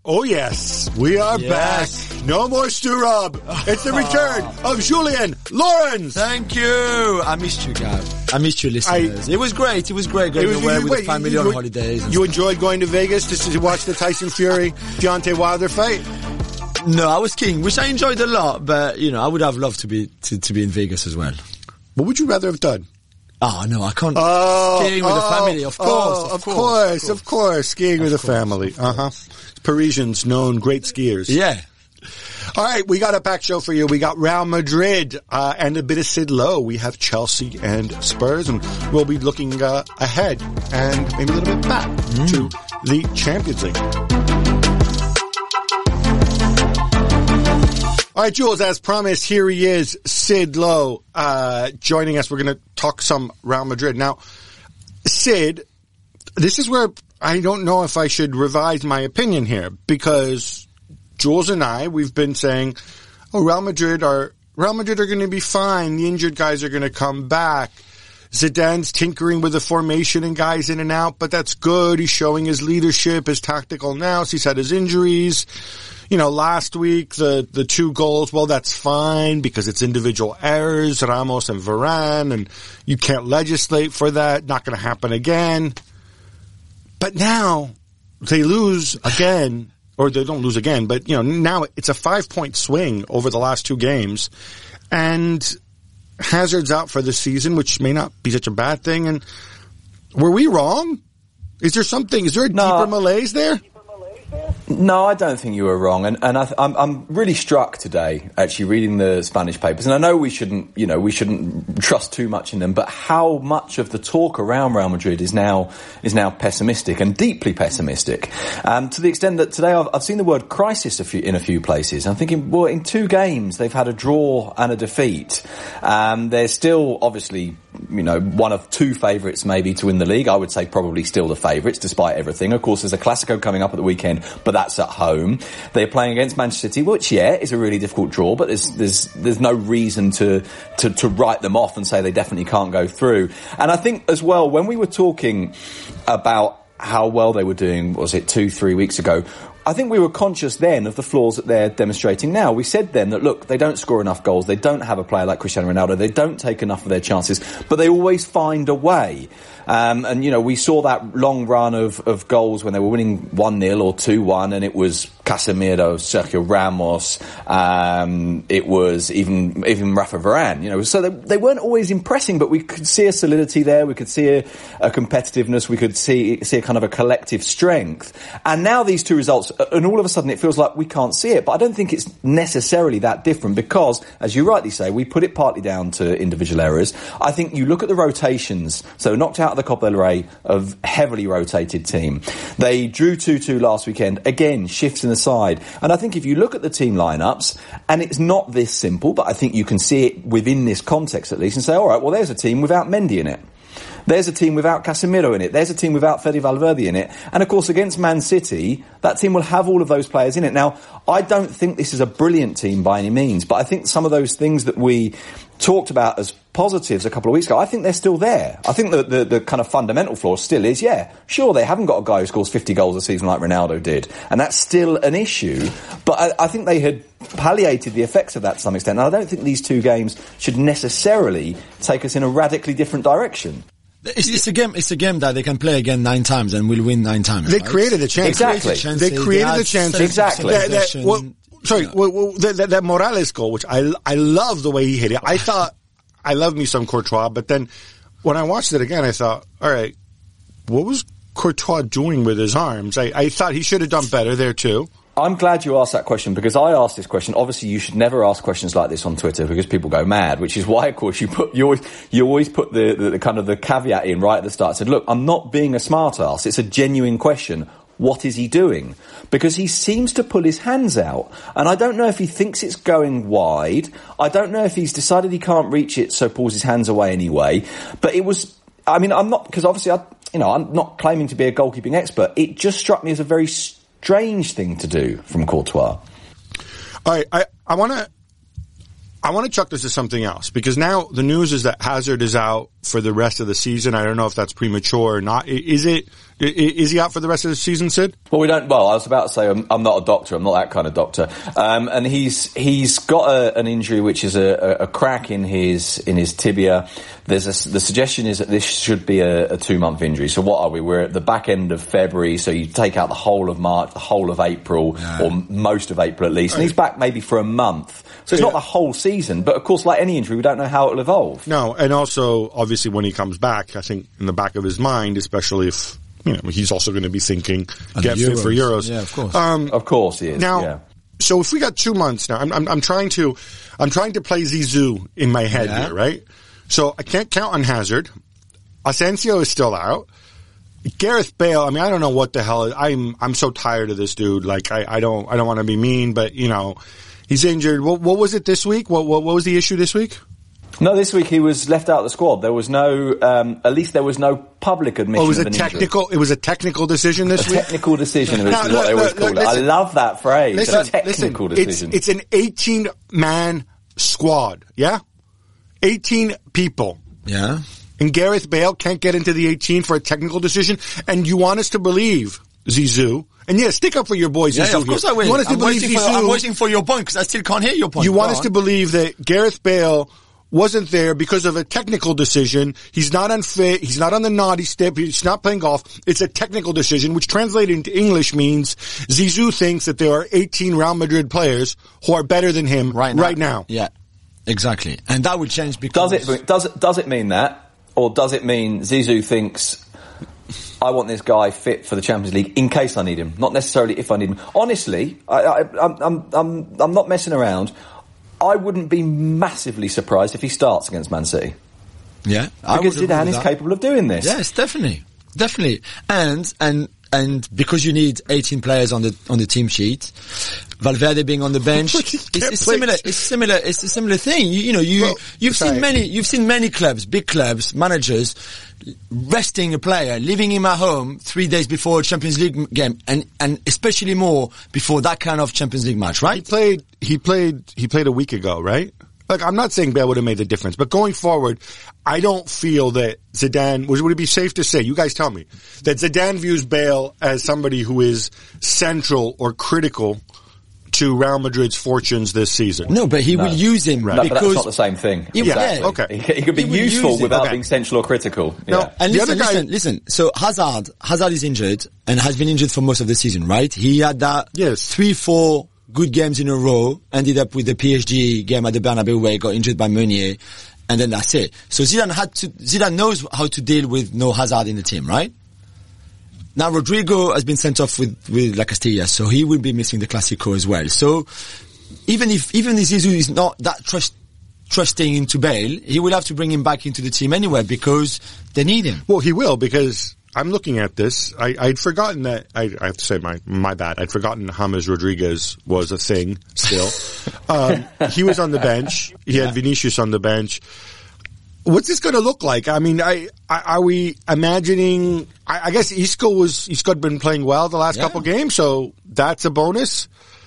Oh, yes. We are back. No more Stu Rob. It's the return of Julien Laurens. Thank you. I missed you, Gav. I missed you, listeners. It was great. It was great going away with the family on holidays. You enjoyed going to Vegas to watch the Tyson Fury Deontay Wilder fight? No, I was king, which I enjoyed a lot, but, I would have loved to be in Vegas as well. What would you rather have done? Oh, no, I can't. Skiing with the family, of course. Skiing with the family. Parisians, known great skiers. Yeah. All right, we got a packed show for you. We got Real Madrid and a bit of Sid Lowe. We have Chelsea and Spurs, and we'll be looking ahead and maybe a little bit back to the Champions League. All right, Jules, as promised, here he is, Sid Lowe, joining us. We're going to talk some Real Madrid. Now, Sid, this is where I don't know if I should revise my opinion here, because Jules and I, we've been saying, Real Madrid are going to be fine. The injured guys are going to come back. Zidane's tinkering with the formation and guys in and out, but that's good. He's showing his leadership, his tactical nous. He's had his injuries. Last week, the 2 goals, well, that's fine because it's individual errors, Ramos and Varane, and you can't legislate for that. Not going to happen again. But now they lose again, or they don't lose again, but, now it's a 5-point swing over the last 2 games, and Hazard's out for the season, which may not be such a bad thing. And were we wrong? Is there a deeper malaise there? No, I don't think you were wrong, and I'm really struck today actually reading the Spanish papers, and I know we shouldn't trust too much in them, but how much of the talk around Real Madrid is now pessimistic and deeply pessimistic, to the extent that today I've seen the word crisis in a few places. I'm thinking, well, in 2 games they've had a draw and a defeat. They're still obviously one of 2 favourites maybe to win the league. I would say probably still the favourites despite everything. Of course, there's a Clásico coming up at the weekend, but that's at home. They're playing against Manchester City, which is a really difficult draw, but there's no reason to write them off and say they definitely can't go through. And I think as well, when we were talking about how well they were doing, was it 2-3 weeks ago, I think we were conscious then of the flaws that they're demonstrating now. We said then that, look, they don't score enough goals, they don't have a player like Cristiano Ronaldo, they don't take enough of their chances, but they always find a way. And we saw that long run of goals when they were winning 1-0 or 2-1, and it was Casemiro, Sergio Ramos, it was even Rafa Varane, so they weren't always impressing, but we could see a solidity there, we could see a competitiveness, we could see a kind of a collective strength. And now these 2 results, and all of a sudden it feels like we can't see it, but I don't think it's necessarily that different because, as you rightly say, we put it partly down to individual errors. I think you look at the rotations, so knocked out of the Copa del Rey, a heavily rotated team. They drew 2-2 last weekend, again, shifts in the side. And I think if you look at the team lineups, and it's not this simple, but I think you can see it within this context at least and say, all right, well, there's a team without Mendy in it. There's a team without Casemiro in it. There's a team without Fede Valverde in it. And, of course, against Man City, that team will have all of those players in it. Now, I don't think this is a brilliant team by any means, but I think some of those things that we talked about as positives a couple of weeks ago, I think they're still there. I think the kind of fundamental flaw still is, sure, they haven't got a guy who scores 50 goals a season like Ronaldo did, and that's still an issue, but I think they had palliated the effects of that to some extent, and I don't think these 2 games should necessarily take us in a radically different direction. It's a game that they can play again 9 times and will win 9 times. They created the chance. Exactly. They created the chance. Exactly. That Morales goal, which I love the way he hit it. I thought, I love me some Courtois, but then when I watched it again, I thought, all right, what was Courtois doing with his arms? I thought he should have done better there too. I'm glad you asked that question because I asked this question. Obviously, you should never ask questions like this on Twitter because people go mad, which is why, of course, you always put the kind of the caveat in right at the start. I said, look, I'm not being a smart ass. It's a genuine question. What is he doing? Because he seems to pull his hands out. And I don't know if he thinks it's going wide. I don't know if he's decided he can't reach it, so pulls his hands away anyway. But it was, I'm not, because obviously I'm not claiming to be a goalkeeping expert. It just struck me as a very strange thing to do from Courtois. All right, I want to chuck this to something else because now the news is that Hazard is out for the rest of the season. I don't know if that's premature or not. Is it Is he out for the rest of the season, Sid? Well, we don't. Well, I was about to say I'm not a doctor. I'm not that kind of doctor. And he's got an injury which is a crack in his tibia. The suggestion is that this should be a 2-month injury. So what are we? We're at the back end of February. So you take out the whole of March, the whole of April, or most of April at least, and he's back maybe for a month. So it's not the whole season. But of course, like any injury, we don't know how it'll evolve. No, and also obviously when he comes back, I think in the back of his mind, especially if. He's also going to be thinking, get fit for Euros. Yeah, of course. Of course he is. Now, so if we got 2 months now, I'm trying to play Zizou in my head here, right? So I can't count on Hazard. Asensio is still out. Gareth Bale, I don't know what the hell. I'm so tired of this dude. Like, I don't want to be mean, but he's injured. What was it this week? What was the issue this week? No, this week he was left out of the squad. There was no, at least there was no public admission. It was a technical decision this week. Technical decision is what they always call it. I love that phrase. Listen, a technical decision. It's an 18-man squad. Yeah, 18 people. Yeah, and Gareth Bale can't get into the 18 for a technical decision. And you want us to believe Zizou? And stick up for your boy Zizou. Yeah, of course I will. I'm waiting for your point because I still can't hear your point. You want us to believe that Gareth Bale wasn't there because of a technical decision. He's not unfit. He's not on the naughty step. He's not playing golf. It's a technical decision, which translated into English means Zizou thinks that there are 18 Real Madrid players who are better than him right now. Yeah, exactly. And that will change because... Does it mean that? Or does it mean Zizou thinks, I want this guy fit for the Champions League in case I need him, not necessarily if I need him? Honestly, I'm not messing around. I wouldn't be massively surprised if he starts against Man City. Yeah, because Zidane is capable of doing this. Yes, definitely. And because you need 18 players on the team sheet, Valverde being on the bench, it's a similar thing. You've seen many clubs, big clubs, managers resting a player, leaving him at home 3 days before a Champions League game, and especially more before that kind of Champions League match, right? He played a week ago, right? Like, I'm not saying Bale would have made the difference, but going forward, I don't feel that Zidane, would it be safe to say, you guys tell me, that Zidane views Bale as somebody who is central or critical to Real Madrid's fortunes this season? No, but he will use him because... But that's not the same thing. Okay. He could be useful without being central or critical. No, and listen. So Hazard is injured and has been injured for most of the season, right? He had that 3-4 good games in a row, ended up with the PSG game at the Bernabeu where he got injured by Meunier, and then that's it. So Zidane knows how to deal with no Hazard in the team, right? Now Rodrigo has been sent off with La Castilla, so he will be missing the Clásico as well. So even if Zizou is not that trusting into Bale, he will have to bring him back into the team anyway because they need him. Well, he will, because I'm looking at this. I'd forgotten that. I have to say my bad. I'd forgotten James Rodriguez was a thing still. He was on the bench. He had Vinicius on the bench. What's this going to look like? I mean, are we imagining? I guess Isco had been playing well the last couple games, so that's a bonus.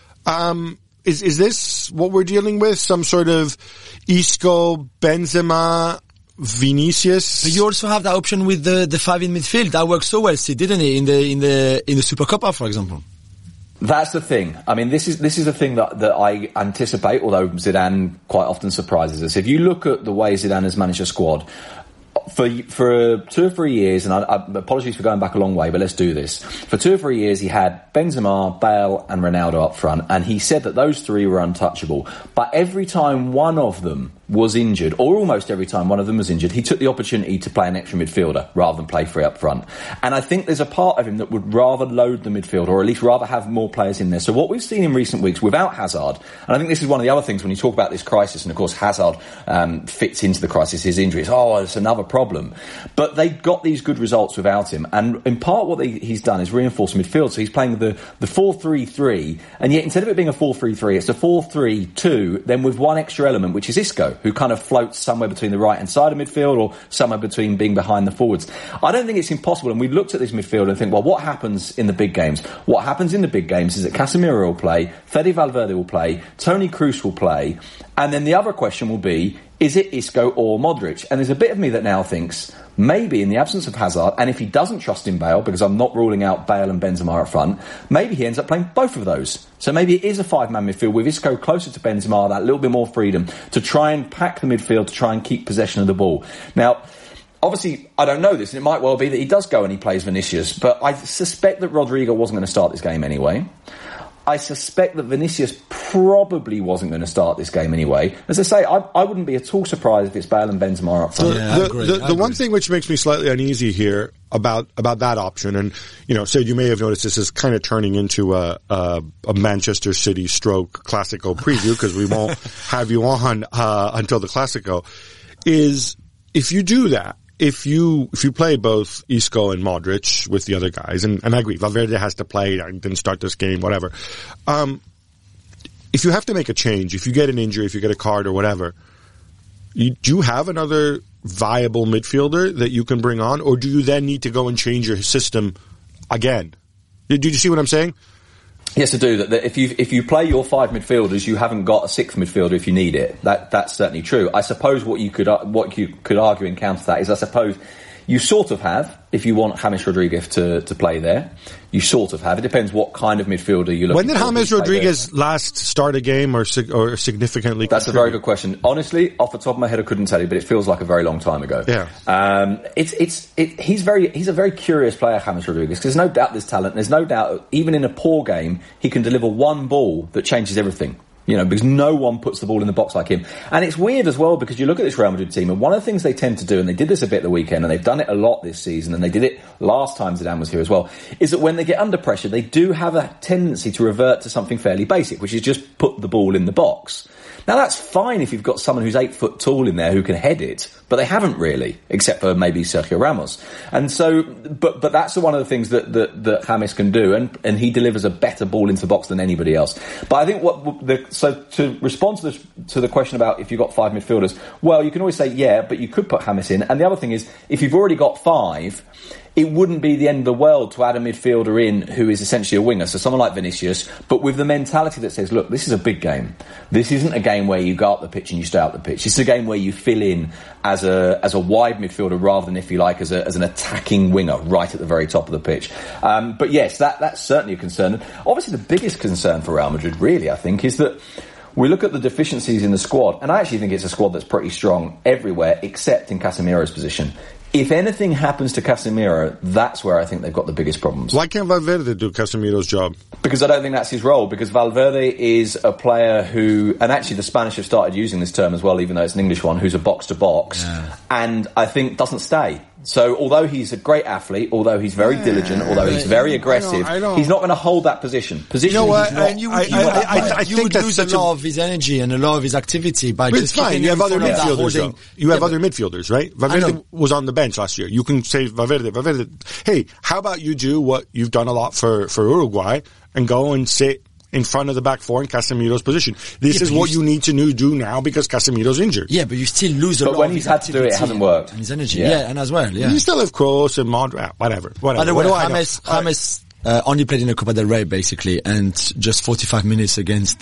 Is this what we're dealing with? Some sort of Isco, Benzema, Vinicius? But you also have that option with the five in midfield. That worked so well, didn't it? In the Supercopa, for example. That's the thing. I mean, this is the thing that I anticipate, although Zidane quite often surprises us. If you look at the way Zidane has managed a squad, for 2 or 3 years, and I apologies for going back a long way, but let's do this. For 2 or 3 years, he had Benzema, Bale, and Ronaldo up front, and he said that those three were untouchable. But every time one of them was injured, or almost every time one of them was injured, he took the opportunity to play an extra midfielder rather than play free up front. And I think there's a part of him that would rather load the midfield, or at least rather have more players in there. So what we've seen in recent weeks without Hazard, and I think this is one of the other things when you talk about this crisis, and of course Hazard fits into the crisis, his injuries. Oh, it's another problem. But they got these good results without him. And in part what he's done is reinforce midfield. So he's playing the 4-3-3, and yet instead of it being a 4-3-3, it's a 4-3-2, then with one extra element, which is Isco, who kind of floats somewhere between the right hand side of midfield or somewhere between being behind the forwards. I don't think it's impossible, and we looked at this midfield and think, well, what happens in the big games? What happens in the big games is that Casemiro will play, Fede Valverde will play, Toni Kroos will play, and then the other question will be, Is it Isco or Modric? And there's a bit of me that now thinks maybe in the absence of Hazard, and if he doesn't trust in Bale, because I'm not ruling out Bale and Benzema up front, maybe he ends up playing both of those. So maybe it is a 5-man midfield with Isco closer to Benzema, that little bit more freedom to try and pack the midfield, to try and keep possession of the ball. Now, obviously, I don't know this, and it might well be that he does go and he plays Vinicius, but I suspect that Rodrigo wasn't going to start this game anyway. I suspect that Vinicius probably wasn't going to start this game anyway. As I say, I wouldn't be at all surprised if it's Bale and Benzema up front. The one thing which makes me slightly uneasy here about that option, and Sid, you may have noticed this is kind of turning into a Manchester City stroke Classico preview, because we won't have you on until the Classico, is if you do that, if you play both Isco and Modric with the other guys, and I agree, Valverde has to play, didn't start this game, whatever. If you have to make a change, if you get an injury, if you get a card or whatever, do you have another viable midfielder that you can bring on, or do you then need to go and change your system again? Did you see what I'm saying? Yes, I do. That if you play your 5 midfielders, you haven't got a 6th midfielder if you need it. That's certainly true. I suppose what you could argue and counter that is, I suppose you sort of have, if you want James Rodriguez to play there, you sort of have. It depends what kind of midfielder you're looking for. When did James Rodriguez last start a game or significantly? That's a very good question. Honestly, off the top of my head, I couldn't tell you, but it feels like a very long time ago. Yeah. He's a very curious player, James Rodriguez, because there's no doubt there's talent. There's no doubt, even in a poor game, he can deliver one ball that changes everything. Because no one puts the ball in the box like him. And it's weird as well, because you look at this Real Madrid team, and one of the things they tend to do, and they did this a bit at the weekend, and they've done it a lot this season, and they did it last time Zidane was here as well, is that when they get under pressure, they do have a tendency to revert to something fairly basic, which is just put the ball in the box. Now, that's fine if you've got someone who's 8 foot tall in there who can head it, but they haven't really, except for maybe Sergio Ramos. And so, but that's one of the things that James can do, and he delivers a better ball into the box than anybody else. But I think so to respond to the question about if you've got 5 midfielders, well, you can always say, yeah, but you could put James in. And the other thing is, if you've already got 5, it wouldn't be the end of the world to add a midfielder in who is essentially a winger. So someone like Vinicius, but with the mentality that says, look, this is a big game. This isn't a game where you go up the pitch and you stay out the pitch. This is a game where you fill in as a wide midfielder rather than, if you like, as an attacking winger right at the very top of the pitch. But yes, that's certainly a concern. And obviously the biggest concern for Real Madrid, really, I think, is that we look at the deficiencies in the squad, and I actually think it's a squad that's pretty strong everywhere except in Casemiro's position. If anything happens to Casemiro, that's where I think they've got the biggest problems. Why can't Valverde do Casemiro's job? Because I don't think that's his role. Because Valverde is a player who, and actually the Spanish have started using this term as well, even though it's an English one, who's a box-to-box, and I think doesn't stay. So although he's a great athlete, although he's very diligent, although he's very aggressive, he's not going to hold that position. You know what? You would lose a lot of his energy and a lot of his activity by just keeping you have other midfielders. You have other midfielders, right? Valverde was on the bench last year. You can say Valverde. Hey, how about you do what you've done a lot for Uruguay and go and sit in front of the back four in Casemiro's position. This is what you need to do now because Casemiro's injured. Yeah, but you still lose a lot. But when he's had to do it, it hasn't worked. And his energy, and as well, yeah. You still have Kroos and Modric, whatever. By the way, James only played in the Copa del Rey basically, and just 45 minutes against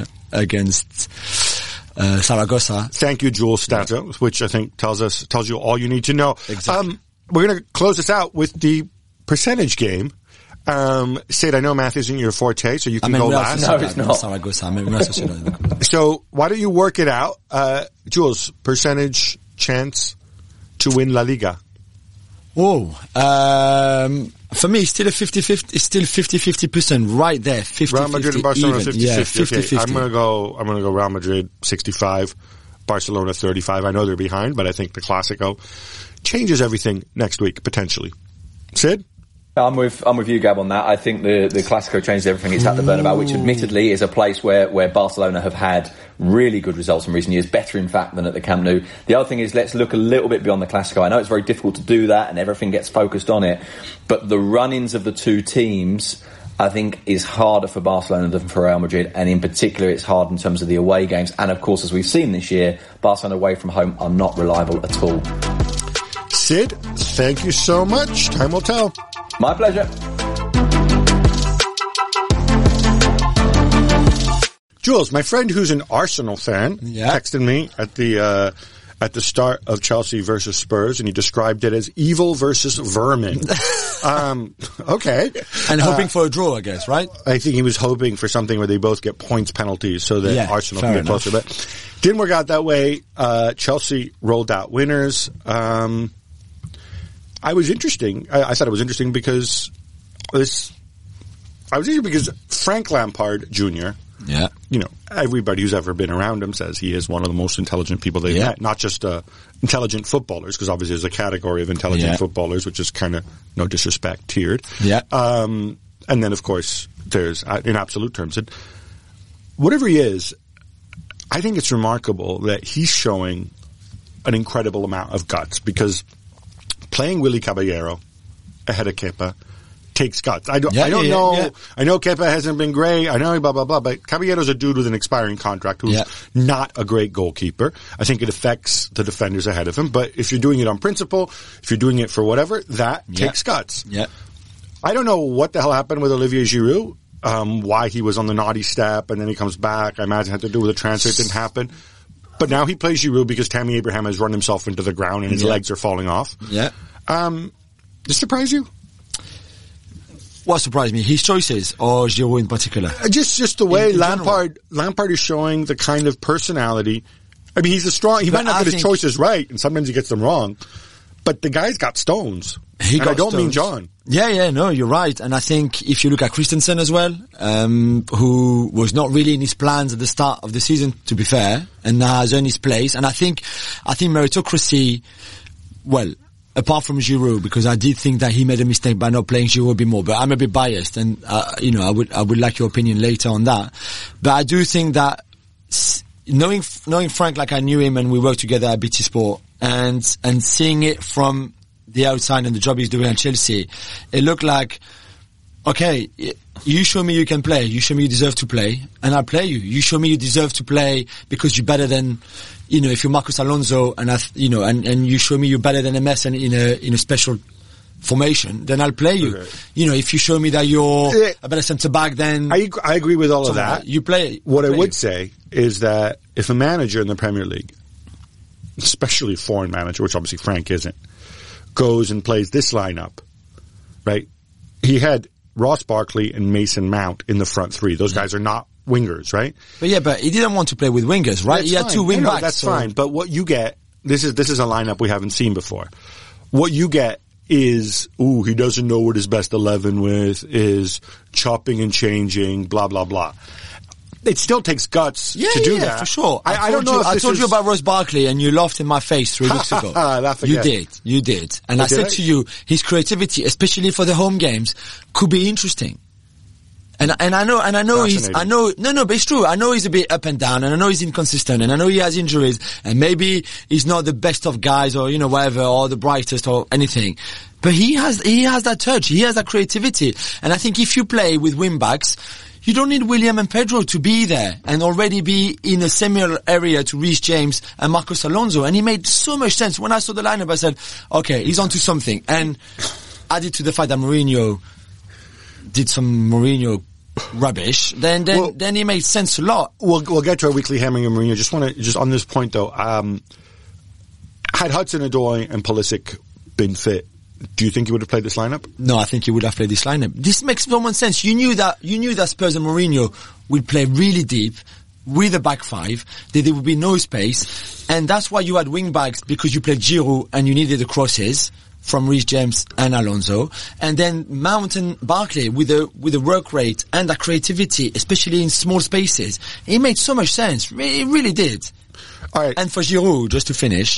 Zaragoza. Thank you, Jules Stato, which I think tells you all you need to know. Exactly. We're going to close this out with the percentage game. Sid, I know math isn't your forte, so you can go last. No, it's not. So why don't you work it out? Jules, percentage chance to win La Liga? For me, it's still a 50-50. It's still 50-50% right there. 50-50. Real Madrid and Barcelona 50-50. Yeah, 50-50. Okay. I'm gonna go Real Madrid 65, Barcelona 35. I know they're behind, but I think the Clásico changes everything next week potentially. Sid? I'm with you, Gab, on that. I think the Clásico changes everything. It's at the Bernabeu, which admittedly is a place where Barcelona have had really good results in recent years, better in fact than at the Camp Nou. The other thing is, let's look a little bit beyond the Clásico. I know it's very difficult to do that and everything gets focused on it, but the run-ins of the two teams, I think, is harder for Barcelona than for Real Madrid, and in particular it's hard in terms of the away games. And of course, as we've seen this year, Barcelona away from home are not reliable at all. Sid, thank you so much. Time will tell. My pleasure. Jules, my friend who's an Arsenal fan, texted me at the at the start of Chelsea versus Spurs, and he described it as evil versus vermin. Okay. And hoping for a draw, I guess, right? I think he was hoping for something where they both get points penalties so that Arsenal can get closer. But didn't work out that way. Chelsea rolled out winners. I thought it was interesting because Frank Lampard Jr., everybody who's ever been around him says he is one of the most intelligent people they've met. Not just intelligent footballers, because obviously there's a category of intelligent footballers, which is kind of, no disrespect, tiered. Yeah. And then, of course, there's, in absolute terms, whatever he is, I think it's remarkable that he's showing an incredible amount of guts, because playing Willy Caballero ahead of Kepa takes guts. I don't know. Yeah. I know Kepa hasn't been great. I know blah, blah, blah, but Caballero's a dude with an expiring contract who's not a great goalkeeper. I think it affects the defenders ahead of him, but if you're doing it on principle, if you're doing it for whatever, that takes guts. Yeah. I don't know what the hell happened with Olivier Giroud, why he was on the naughty step and then he comes back. I imagine it had to do with the transfer. It didn't happen. But now he plays Giroud because Tammy Abraham has run himself into the ground and his legs are falling off. Yeah. Does it surprise you? What surprised me? His choices, or Giroud in particular? Just the way Lampard is showing the kind of personality. I mean, he might not get his choices right, and sometimes he gets them wrong, but the guy's got stones. I don't mean John. No, you're right. And I think if you look at Christensen as well, who was not really in his plans at the start of the season, to be fair, and now has earned his place. And I think meritocracy, apart from Giroud, because I did think that he made a mistake by not playing Giroud a bit more, but I'm a bit biased, and I would like your opinion later on that. But I do think that knowing Frank like I knew him, and we worked together at BT Sport, and seeing it from the outside and the job he's doing at Chelsea, it looked like, okay, you show me you can play, you show me you deserve to play, and I'll play you. You show me you deserve to play because you're better than, if you're Marcos Alonso, and and you show me you're better than MS in a special formation, then I'll play you. Okay. If you show me that you're a better centre back, then I agree with all of that. You play. What I would say is that if a manager in the Premier League, especially a foreign manager, which obviously Frank isn't, goes and plays this lineup, right? He had Ross Barkley and Mason Mount in the front three. Those guys are not wingers, right? But he didn't want to play with wingers, right? He had two wing backs. That's fine. But what you get, this is a lineup we haven't seen before. What you get is, he doesn't know what his best 11 with is, chopping and changing, blah, blah, blah. It still takes guts to do that. For sure. I don't know. I told you about Ross Barkley and you laughed in my face 3 weeks ago. You did. And I said to you, his creativity, especially for the home games, could be interesting. And I know but it's true. I know he's a bit up and down, and I know he's inconsistent, and I know he has injuries, and maybe he's not the best of guys, or whatever, or the brightest or anything. But he has that touch, he has that creativity, and I think if you play with wing backs, you don't need William and Pedro to be there and already be in a similar area to Reece James and Marcos Alonso. And he made so much sense. When I saw the lineup, I said, okay, he's onto something. And added to the fact that Mourinho did some Mourinho rubbish, then it made sense a lot. We'll get to our weekly hammering of Mourinho. Just on this point though, had Hudson-Odoi and Pulisic been fit, do you think he would have played this lineup? No, I think he would have played this lineup. This makes no more sense. You knew that Spurs and Mourinho would play really deep with a back five, that there would be no space, and that's why you had wing backs, because you played Giroud and you needed the crosses from Reece James and Alonso, and then Mount and Barkley with the work rate and the creativity, especially in small spaces. It made so much sense. It really did. All right. And for Giroud, just to finish,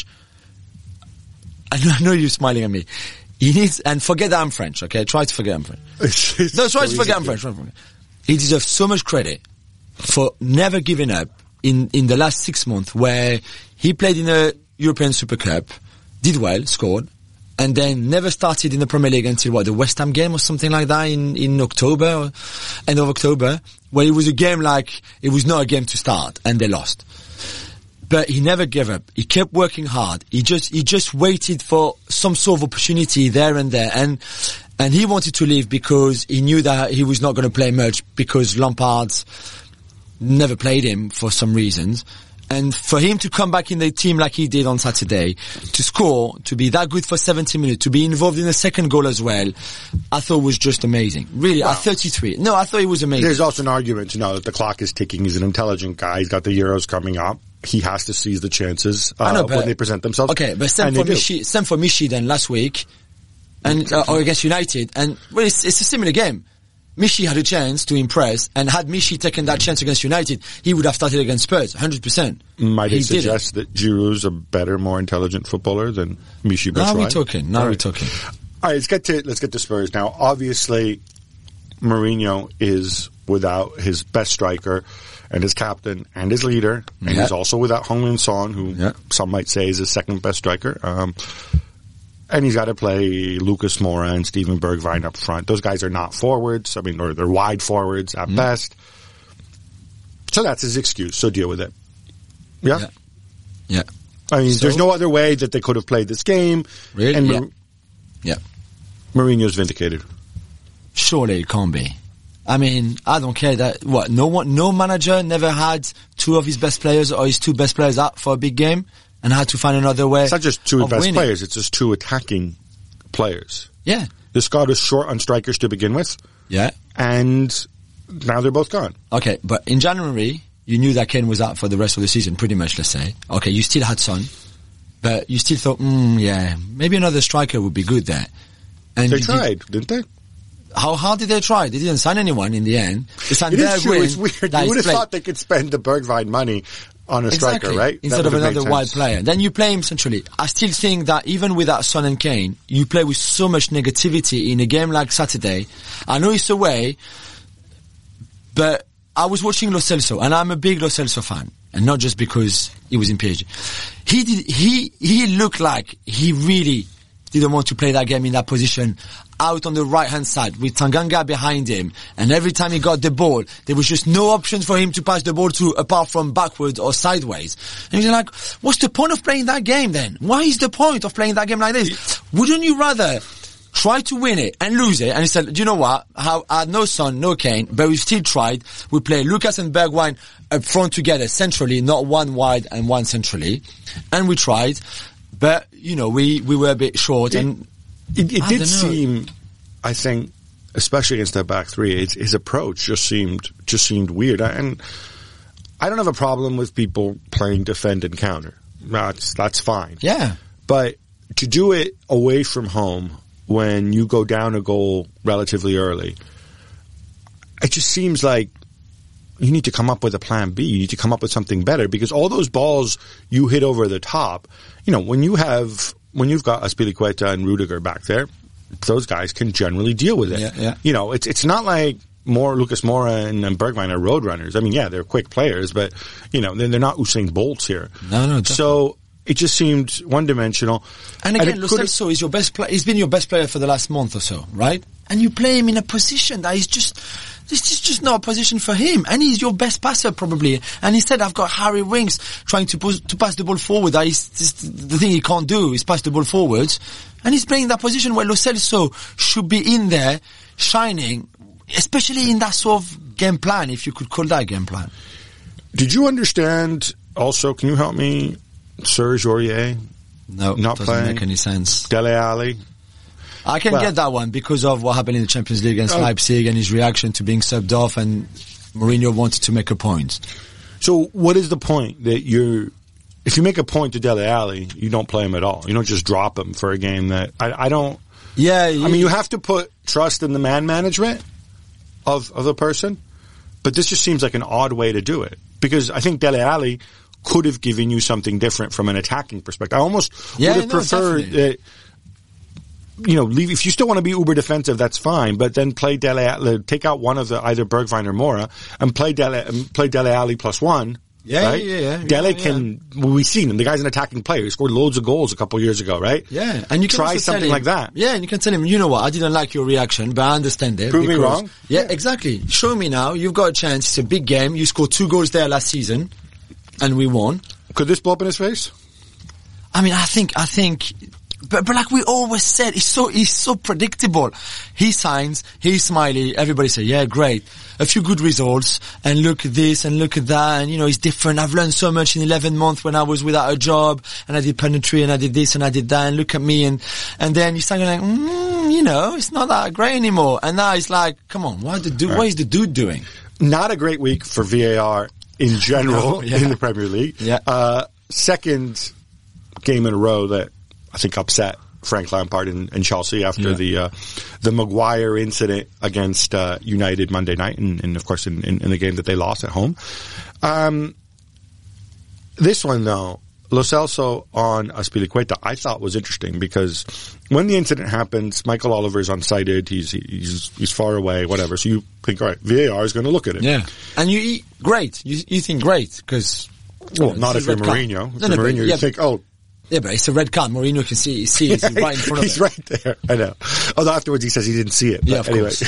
I know you're smiling at me. He needs, and forget that I'm French, okay? Try to forget I'm French. Try to forget I'm French. He deserves so much credit for never giving up in the last 6 months, where he played in a European Super Cup, did well, scored, and then never started in the Premier League until the West Ham game or something like that in October, or end of October, where it was a game it was not a game to start, and they lost. But he never gave up. He kept working hard. He just waited for some sort of opportunity there and there. And he wanted to leave because he knew that he was not going to play much, because Lampard never played him for some reasons. And for him to come back in the team like he did on Saturday, to score, to be that good for 70 minutes, to be involved in the second goal as well, I thought was just amazing. Really, at 33. No, I thought it was amazing. There's also an argument to know that the clock is ticking. He's an intelligent guy. He's got the Euros coming up. He has to seize the chances when they present themselves. Okay, but same for Michy then last week, and or against United. And well, it's a similar game. Michy had a chance to impress, and had Michy taken that chance against United, he would have started against Spurs, 100%. Might I suggest that Giroud's a better, more intelligent footballer than Michy Batshuayi? Now we're talking. All right, let's get to Spurs now. Obviously, Mourinho is without his best striker and his captain and his leader, and he's also without Heung-min Son, who some might say is his second best striker. And he's got to play Lucas Moura and Steven Bergwijn up front. Those guys are not forwards. I mean, or they're wide forwards at best. So that's his excuse. So deal with it. Yeah? Yeah. I mean, there's no other way that they could have played this game. Really? And Mourinho's vindicated. Surely it can't be. I mean, I don't care that, no manager never had two of his best players or his two best players out for a big game? And had to find another way. It's not just two best winning. players; it's just two attacking players. Yeah, the squad was short on strikers to begin with. Yeah, and now they're both gone. Okay, but in January you knew that Kane was out for the rest of the season, pretty much. Let's say, okay, you still had Son, but you still thought, maybe another striker would be good there. And they tried, didn't they? How hard did they try? They didn't sign anyone in the end. They signed It's weird. You would have thought they could spend the Bergwijn money on a striker, right? Instead of another wide player. Then you play him centrally. I still think that even without Son and Kane, you play with so much negativity in a game like Saturday. I know it's away, but I was watching Lo Celso, and I'm a big Lo Celso fan. And not just because he was in PSG. He looked like he really didn't want to play that game in that position out on the right-hand side with Tanganga behind him. And every time he got the ball, there was just no option for him to pass the ball to apart from backwards or sideways. And he's like, what's the point of playing that game then? Why is the point of playing that game like this? Wouldn't you rather try to win it and lose it? And he said, do you know what? I had no Son, no Kane, but we still tried. We play Lucas and Bergwijn up front together centrally, not one wide and one centrally. And we tried. But, we were a bit short, and it did seem, I think, especially against that back three, his approach just seemed weird. And I don't have a problem with people playing defend and counter. That's fine. Yeah. But to do it away from home when you go down a goal relatively early, it just seems like you need to come up with a plan B. You need to come up with something better, because all those balls you hit over the top, when you've got Azpilicueta and Rudiger back there, those guys can generally deal with it. Yeah. It's not like Lucas Moura and Bergwijn are road runners. I mean, they're quick players, but they're not Usain Bolts here. No, definitely. So it just seemed one-dimensional. And again, Lo Celso is your best player. He's been your best player for the last month or so, right? And you play him in a position that is just not a position for him. And he's your best passer probably. And instead I've got Harry Winks trying to pass the ball forward. That is the thing he can't do is pass the ball forwards. And he's playing that position where Lo Celso should be in there shining, especially in that sort of game plan, if you could call that a game plan. Did you understand also, can you help me, Serge Aurier? No, not doesn't playing. Make any sense. Dele Alli? I can get that one because of what happened in the Champions League against Leipzig and his reaction to being subbed off, and Mourinho wanted to make a point. So what is the point that if you make a point to Dele Alli, you don't play him at all? You don't just drop him for a game that I don't. Yeah. I mean, you have to put trust in the man management of the person, but this just seems like an odd way to do it, because I think Dele Alli could have given you something different from an attacking perspective. I almost would have preferred that. If you still want to be uber defensive, that's fine, but then play Dele Alli, take out one of the either Bergwijn or Moura, and play Dele Alli plus one. Yeah. Dele can. Well, we've seen him. The guy's an attacking player. He scored loads of goals a couple of years ago, right? Yeah, and you can try something like that. Yeah, and you can tell him, you know what? I didn't like your reaction, but I understand it. Prove me wrong. Yeah, exactly. Show me now. You've got a chance. It's a big game. You scored 2 goals there last season, and we won. Could this blow up in his face? I mean, I think but like we always said, he's so predictable. He signs, he's smiley, everybody say, yeah, great. A few good results, and look at this, and look at that, and he's different. I've learned so much in 11 months when I was without a job, and I did punditry, and I did this, and I did that, and look at me, and then you start going it's not that great anymore. And now it's like, come on, what is the dude doing? Not a great week for VAR in general in the Premier League. Yeah. Second game in a row that I think upset Frank Lampard and Chelsea after the Maguire incident against United Monday night, and of course in the game that they lost at home. This one though, Lo Celso on Azpilicueta, I thought was interesting because when the incident happens, Michael Oliver's unsighted, he's far away, whatever. So you think, all right, VAR is going to look at it. Yeah, and you think great because. Well, not if you're Mourinho. If you're Mourinho, you think, oh. Yeah, but it's a red card. Mourinho can see it's right in front of him. He's right there. I know. Although afterwards he says he didn't see it. But yeah, of anyway.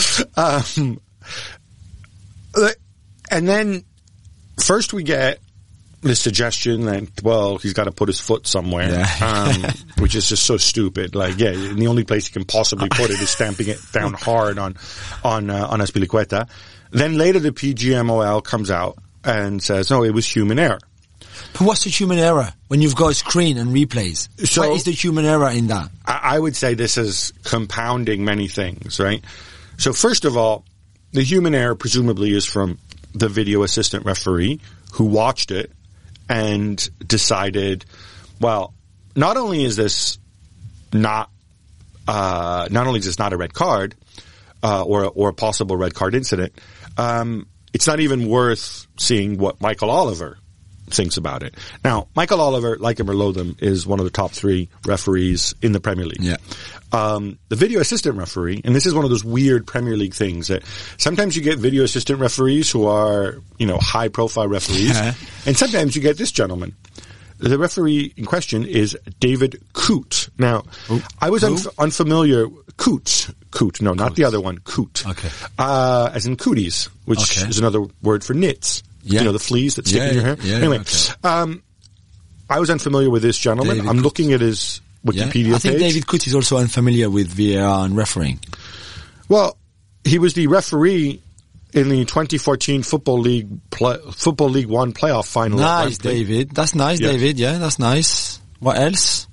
course. And then first we get the suggestion that, well, he's got to put his foot somewhere, which is just so stupid. Like, and the only place he can possibly put it is stamping it down hard on Azpilicueta. Then later the PGMOL comes out and says, no, it was human error. But what's the human error when you've got a screen and replays? So, what is the human error in that? I would say this is compounding many things, right? So first of all, the human error presumably is from the video assistant referee who watched it and decided, well, not only is this not a red card, or a possible red card incident, it's not even worth seeing what Michael Oliver thinks about it. Now, Michael Oliver, like him or loathe him, is one of the top 3 referees in the Premier League. Yeah. The video assistant referee, and this is one of those weird Premier League things that sometimes you get video assistant referees who are, high profile referees, and sometimes you get this gentleman. The referee in question is David Coote. Now, I was unfamiliar. Coote. No, not the other one. Coote. Okay. As in cooties, which is another word for nits. Yeah. The fleas that stick in your hair. Yeah, anyway, okay. I was unfamiliar with this gentleman. David I'm Coote. looking at his Wikipedia page. I think David Coote is also unfamiliar with VAR and refereeing. Well, he was the referee in the 2014 Football League 1 playoff final. Nice, David. That's nice, David. Yeah, that's nice. What else?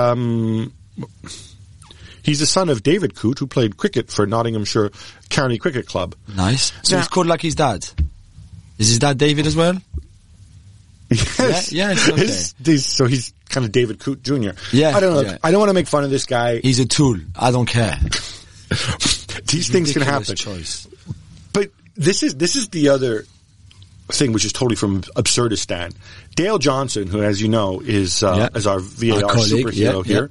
He's the son of David Coote, who played cricket for Nottinghamshire County Cricket Club. Nice. So he's called like his dad. Is his dad David as well? Yes. Yeah, it's okay. So he's kind of David Coote Jr. Yeah. I don't know. Yeah. I don't want to make fun of this guy. He's a tool. I don't care. These things can happen. Choice. But this is the other thing, which is totally from Absurdistan. Dale Johnson, who, as you know, is as our VAR superhero here.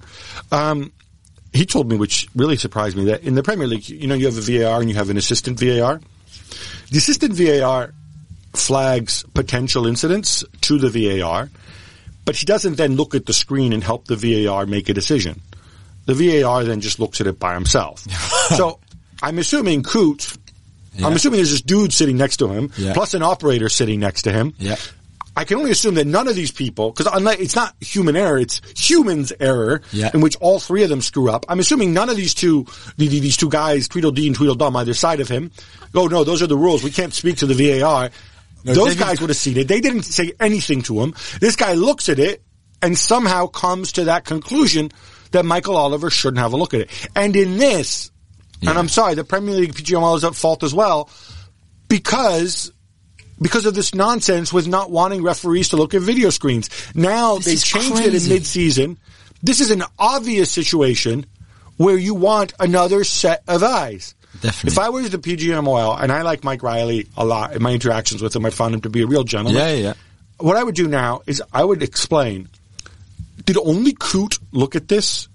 He told me, which really surprised me, that in the Premier League, you have a VAR and you have an assistant VAR. The assistant VAR flags potential incidents to the VAR, but he doesn't then look at the screen and help the VAR make a decision. The VAR then just looks at it by himself. So I'm assuming Coote, I'm assuming there's this dude sitting next to him, plus an operator sitting next to him. Yeah. I can only assume that none of these people, because it's not human error, it's humans' error, in which all 3 of them screw up. I'm assuming none of these two guys, Tweedledee and Tweedledum, either side of him, oh no, those are the rules, we can't speak to the VAR. No, those guys would have seen it. They didn't say anything to him. This guy looks at it and somehow comes to that conclusion that Michael Oliver shouldn't have a look at it. And in this, and I'm sorry, the Premier League PGMOL is at fault as well, because of this nonsense with not wanting referees to look at video screens. Now they've changed it in mid-season. This is an obvious situation where you want another set of eyes. Definitely. If I was the PGMOL, and I like Mike Riley a lot, in my interactions with him, I found him to be a real gentleman. Yeah. What I would do now is I would explain, did only Coote look at this?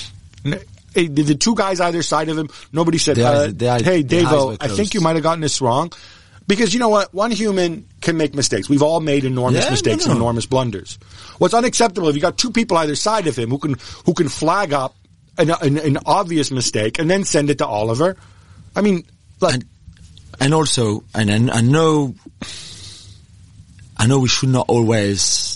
Did the 2 guys either side of him, nobody said, hey, Davo, I think you might have gotten this wrong. Because you know what? One human can make mistakes. We've all made enormous mistakes and enormous blunders. What's unacceptable if you got 2 people either side of him who can flag up an obvious mistake and then send it to Oliver. I mean, like, and also, and I know we should not always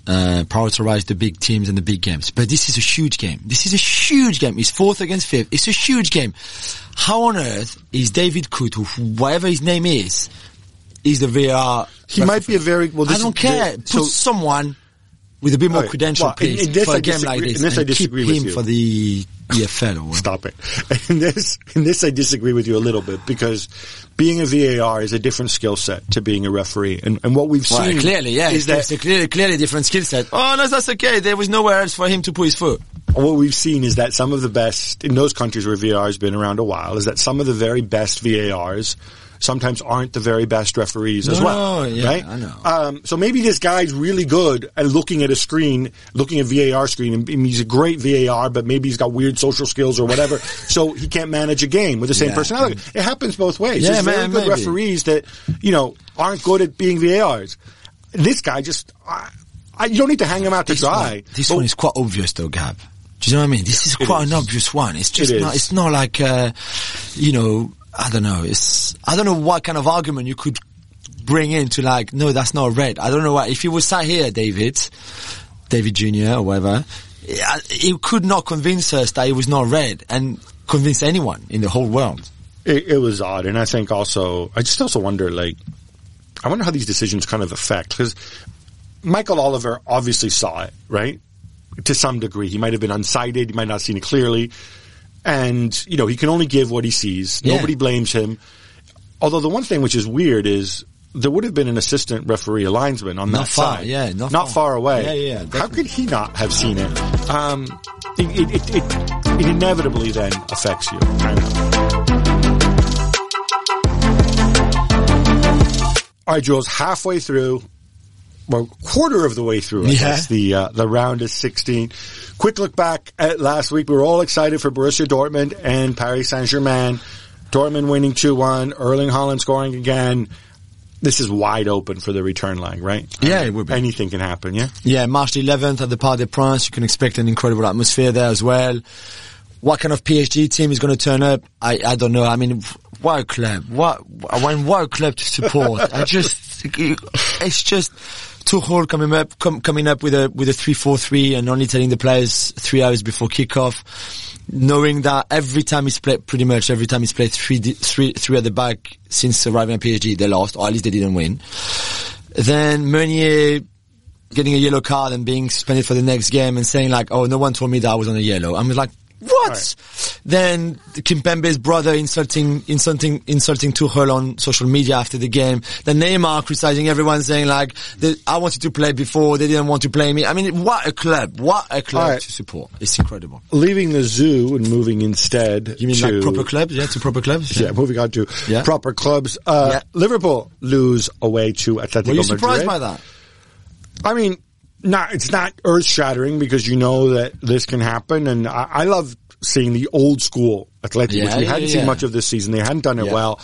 prioritize the big teams and the big games. But this is a huge game. This is a huge game. It's 4th against 5th. It's a huge game. How on earth is David Coote, or whatever his name is the VAR? He might be a very... Well, I don't care. Put someone with a bit more credential, please, for a game like this. And keep him for the EFL or whatever. Stop it. In this, I disagree with you a little bit, because being a VAR is a different skill set to being a referee. And what we've seen clearly, is that it's a clearly different skill set. Oh, no, that's okay. There was nowhere else for him to put his foot. What we've seen is that some of the best, in those countries where VAR has been around a while, is that some of the very best VARs sometimes aren't the very best referees as well. Yeah, right? I know. So maybe this guy's really good at looking at a screen, looking at VAR screen, and he's a great VAR, but maybe he's got weird social skills or whatever, so he can't manage a game with the same personality. It happens both ways. There's very good referees that, aren't good at being VARs. This guy just, you don't need to hang him out to dry. This one is quite obvious though, Gab. Do you know what I mean? This is quite an obvious one. It's just it's not like, I don't know. I don't know what kind of argument you could bring in to like, no, that's not red. I don't know what, if you were sat here, David Jr. or whatever, he could not convince us that it was not red and convince anyone in the whole world. It was odd. And I think also, I just also wonder, I wonder how these decisions kind of affect, because Michael Oliver obviously saw it, right? To some degree. He might have been unsighted. He might not have seen it clearly. And, he can only give what he sees. Yeah. Nobody blames him. Although the one thing which is weird is there would have been an assistant referee, a linesman on that side. Yeah, not far away. Yeah, how could he not have seen it? It inevitably then affects you. All right, Jules, halfway through, well, quarter of the way through, I guess, the round of 16. Quick look back at last week. We were all excited for Borussia Dortmund and Paris Saint-Germain. Dortmund winning 2-1, Erling Haaland scoring again. This is wide open for the return leg, right? Yeah, it would be. Anything can happen, yeah? Yeah, March 11th at the Parc des Princes. You can expect an incredible atmosphere there as well. What kind of PSG team is going to turn up? I don't know. I mean, what a club. What a club to support. It's just Tuchel coming up with a 3-4-3 and only telling the players 3 hours before kickoff, knowing that every time he's played three at the back since arriving at PSG, they lost, or at least they didn't win. Then Meunier getting a yellow card and being suspended for the next game and saying like, oh, no one told me that I was on a yellow. I'm like, what? Right. Then Kimpembe's brother insulting Tuchel on social media after the game. Then Neymar criticizing everyone, saying like, I wanted to play before, they didn't want to play me. I mean, what a club to support. It's incredible. Leaving the zoo and moving instead You mean to, like proper clubs? Yeah, to proper clubs? Yeah, moving on to proper clubs. Liverpool lose away to Atletico Madrid. Were you surprised by that? I mean, it's not earth-shattering because you know that this can happen, and I love seeing the old school Atletico, which we hadn't seen much of this season. They hadn't done it well.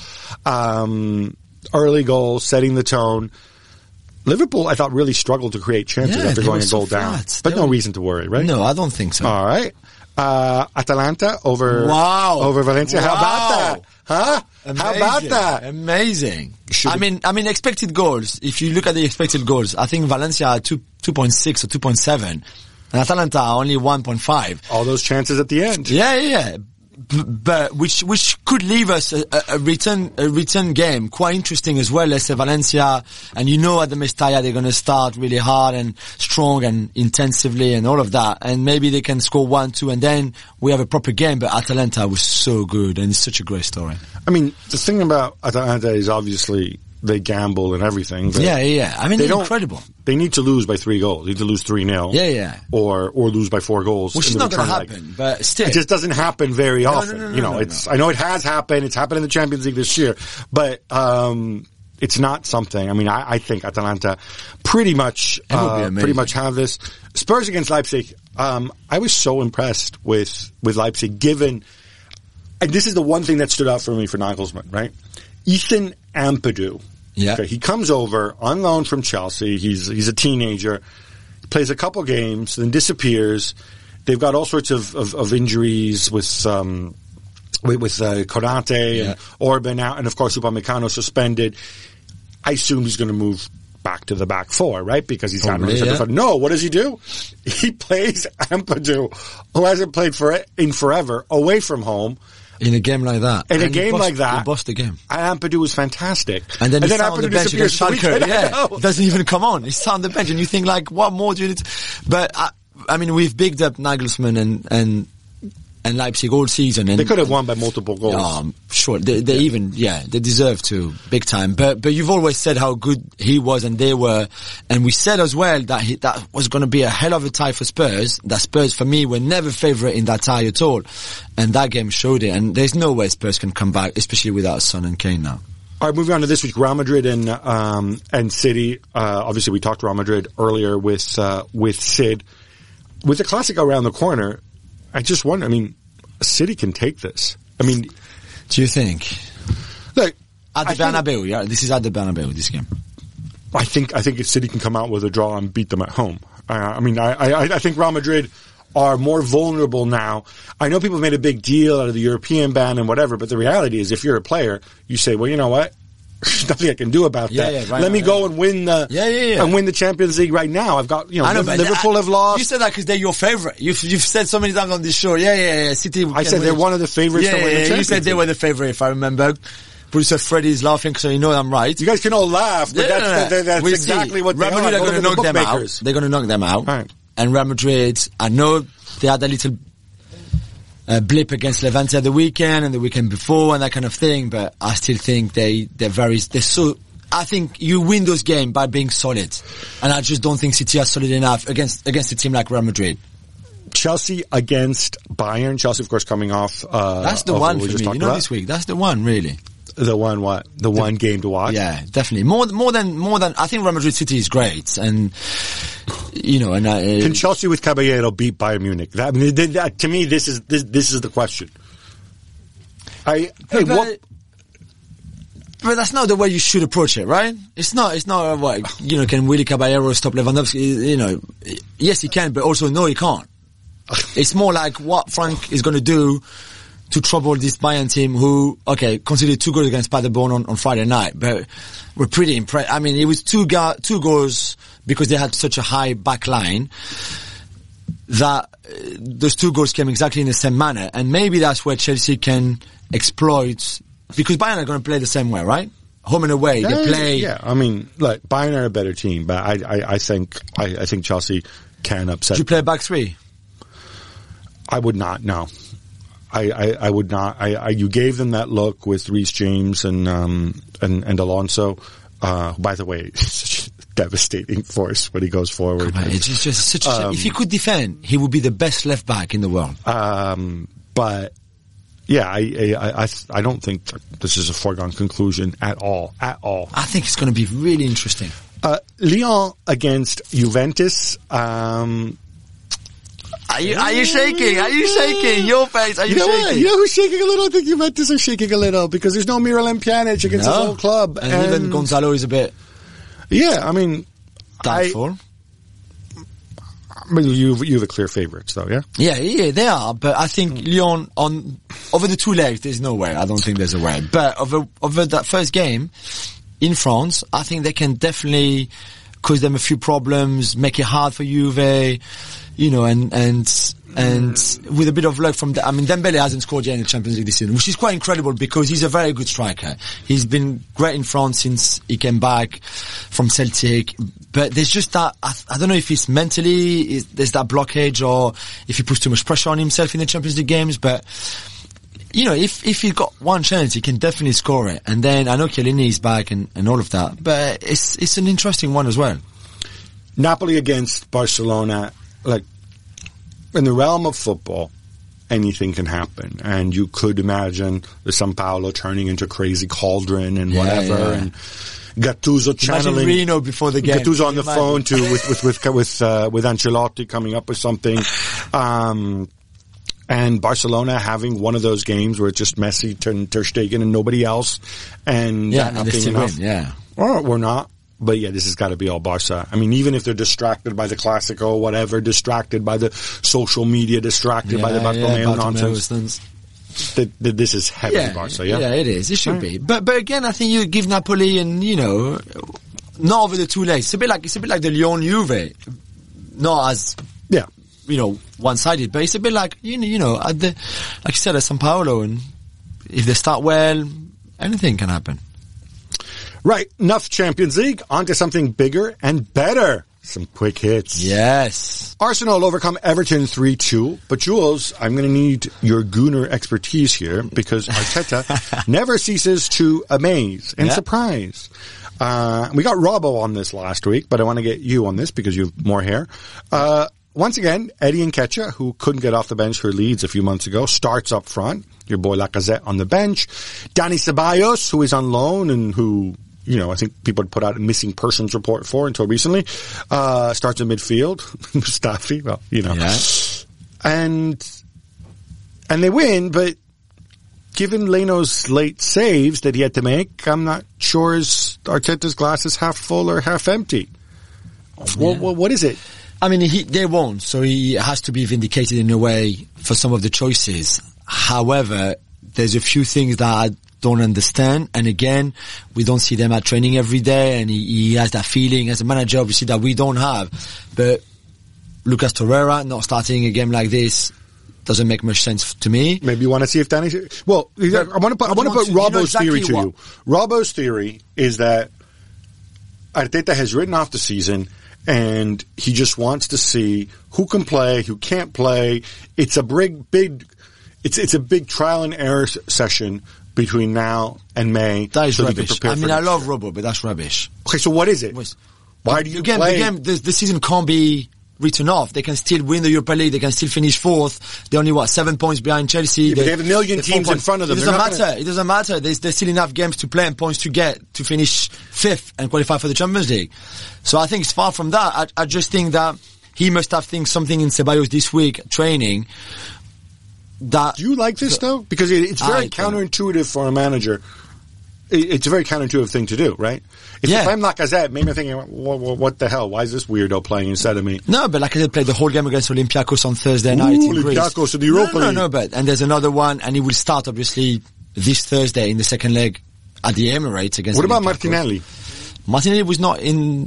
Early goals, setting the tone. Liverpool, I thought, really struggled to create chances after going a goal down. But no reason to worry, right? No, I don't think so. All right. Atalanta over Valencia. How about that? Huh? Amazing. How about that? Amazing. I mean, expected goals. If you look at the expected goals, I think Valencia are 2.6 or 2.7, and Atalanta are only 1.5. All those chances at the end. Yeah. But which could leave us a return game quite interesting as well. Let's say Valencia, and at the Mestalla they're going to start really hard and strong and intensively and all of that, and maybe they can score 1-2 and then we have a proper game. But Atalanta was so good and it's such a great story. I mean, the thing about Atalanta is obviously they gamble and everything. But yeah. I mean, they're incredible. They need to lose by 3 goals. They need to lose 3-0. Yeah. Or lose by 4 goals. Which is not going to happen, but still. It just doesn't happen very often. No. I know it has happened. It's happened in the Champions League this year. But, it's not something. I mean, I think Atalanta pretty much have this. Spurs against Leipzig. I was so impressed with Leipzig given, and this is the one thing that stood out for me for Nagelsmann, right? Ethan Ampadu. Yeah. Okay, he comes over on loan from Chelsea. He's a teenager. He plays a couple games, then disappears. They've got all sorts of injuries with Konate and Orban out, and of course Upamecano suspended. I assume he's going to move back to the back four, right? Because he's not No, what does he do? He plays Ampadu, who hasn't played in forever, away from home. In a game like that. In a game like that. He bossed the game. Ampadu was fantastic. And then he's on the bench against Schalke. Doesn't even come on. He's on the bench and you think like, what more do you need to... But, I mean, we've bigged up Nagelsmann and Leipzig all season. And they could have won by multiple goals. Sure. They deserve to, big time. But you've always said how good he was and they were. And we said as well that that was going to be a hell of a tie for Spurs. That Spurs, for me, were never favourite in that tie at all. And that game showed it. And there's no way Spurs can come back, especially without Son and Kane now. All right, moving on to this week, Real Madrid and City. Obviously, we talked Real Madrid earlier with Sid. With the Clasico around the corner, I just wonder, I mean, City can take this. I mean... Do you think? Look... At the Bernabeu, yeah? This is at the Bernabeu, this game. I think City can come out with a draw and beat them at home. I think Real Madrid are more vulnerable now. I know people made a big deal out of the European ban and whatever, but the reality is if you're a player, you say, well, you know what? There's nothing I can do about that. Let me go and win and win the Champions League right now. I've got, Liverpool have lost. You said that because they're your favorite. You've said so many times on this show. City. I said they're one of the favorites to win the Champions League. You said they were the favorite, if I remember. Producer Freddie's laughing so you know I'm right. You guys can all laugh, but that's exactly what they are. Real Madrid are going to knock them out. They're going to knock them out. Right. And Real Madrid, I know they had a little blip against Levante at the weekend and the weekend before and that kind of thing, but I still think I think you win those games by being solid. And I just don't think City are solid enough against a team like Real Madrid. Chelsea against Bayern. Chelsea, of course, coming off, that's the one for me, this week. That's the one, really. The one what? The one game to watch? Yeah, definitely. More than, I think Real Madrid City is great. And, can Chelsea with Caballero beat Bayern Munich? To me, this is the question. But that's not the way you should approach it, right? It's not can Willy Caballero stop Lewandowski? Yes, he can, but also no, he can't. It's more like what Frank is going to do to trouble this Bayern team who, conceded 2 goals against Paderborn on Friday night, but we're pretty impressed. I mean, it was 2 goals because they had such a high back line that those 2 goals came exactly in the same manner, and maybe that's where Chelsea can exploit, because Bayern are going to play the same way, right? Home and away, they play. Yeah, I mean, look, Bayern are a better team, but I think Chelsea can upset. Would you play a back 3? I would not, no. I would not. You gave them that look with Reece James and Alonso. By the way, such a devastating force when he goes forward. It's just such if he could defend, he would be the best left back in the world. But yeah, I don't think this is a foregone conclusion at all. I think it's going to be really interesting. Lyon against Juventus. Are you shaking? Are you shaking? Your face, are you shaking? What? You know who's shaking a little? I think Juventus are shaking a little because there's no Miralem Pjanic against his old club. And even Gonzalo is a bit... Yeah, I mean... doubtful. You're the clear favourites though, yeah? Yeah, they are, but I think Lyon over the 2 legs, there's no way. I don't think there's a way. But over that first game in France, I think they can definitely cause them a few problems, make it hard for Juve, and with a bit of luck Dembele hasn't scored yet in the Champions League this season, which is quite incredible because he's a very good striker. He's been great in France since he came back from Celtic, but there's just that, I don't know if it's mentally, there's that blockage or if he puts too much pressure on himself in the Champions League games, but if he got one chance, he can definitely score it. And then I know Chiellini is back and all of that, but it's an interesting one as well. Napoli against Barcelona, like, in the realm of football, anything can happen. And you could imagine the São Paulo turning into crazy cauldron and whatever, and Gattuso channeling Reno before the game. Gattuso on the phone with Ancelotti coming up with something. And Barcelona having one of those games where it's just Messi, Ter Stegen, and nobody else, and that not being enough. Or we're not. But yeah, this has got to be all Barca. I mean, even if they're distracted by the Clásico, whatever, distracted by the social media, distracted by the Bartomeu nonsense, this is heavy Barca, yeah? Yeah, it is. It should be. But again, I think you give Napoli and, not over the 2 legs. It's a bit like the Lyon Juve, not as one-sided, but it's a bit like like you said at São Paulo, and if they start well, anything can happen. Right, enough Champions League. On to something bigger and better. Some quick hits. Yes. Arsenal overcome Everton 3-2. But Jules, I'm going to need your Gooner expertise here because Arteta never ceases to amaze and surprise. We got Robbo on this last week, but I want to get you on this because you have more hair. Once again, Eddie Nketiah, who couldn't get off the bench for Leeds a few months ago, starts up front. Your boy Lacazette on the bench. Dani Ceballos, who is on loan and who, I think people had put out a missing persons report for until recently, starts in midfield. Mustafi, well, Yeah. And they win, but given Leno's late saves that he had to make, I'm not sure is Arteta's glass is half full or half empty. What is it? I mean, they won, so he has to be vindicated in a way for some of the choices. However, there's a few things that I don't understand, and again, we don't see them at training every day, and he has that feeling as a manager, obviously, that we don't have. But Lucas Torreira not starting a game like this doesn't make much sense to me. Maybe you want to see if Danny... Well, I want to put Robbo's theory to you. Robbo's theory is that Arteta has written off the season, and he just wants to see who can play, who can't play. It's a it's a big trial and error session between now and May. That is rubbish. I mean, I love Robbo, but that's rubbish. Okay, so what is it? Why do you play? The season can't be written off. They can still win the Europa League. They can still finish fourth. They're only 7 points behind Chelsea. But they have a million teams in front of them. It doesn't matter. There's still enough games to play and points to get to finish fifth and qualify for the Champions League. So I think it's far from that. I just think that he must have something in Ceballos this week training. Do you like this though? Because it's very counterintuitive for a manager. It's a very counterintuitive thing to do, right? If I'm Lacazette, maybe I'm thinking, what the hell? Why is this weirdo playing instead of me? No, but Lacazette played the whole game against Olympiacos on Thursday night. Olympiacos in the Europa League. No, and there's another one, and he will start obviously this Thursday in the second leg at the Emirates against. What about Martinelli? Martinelli was not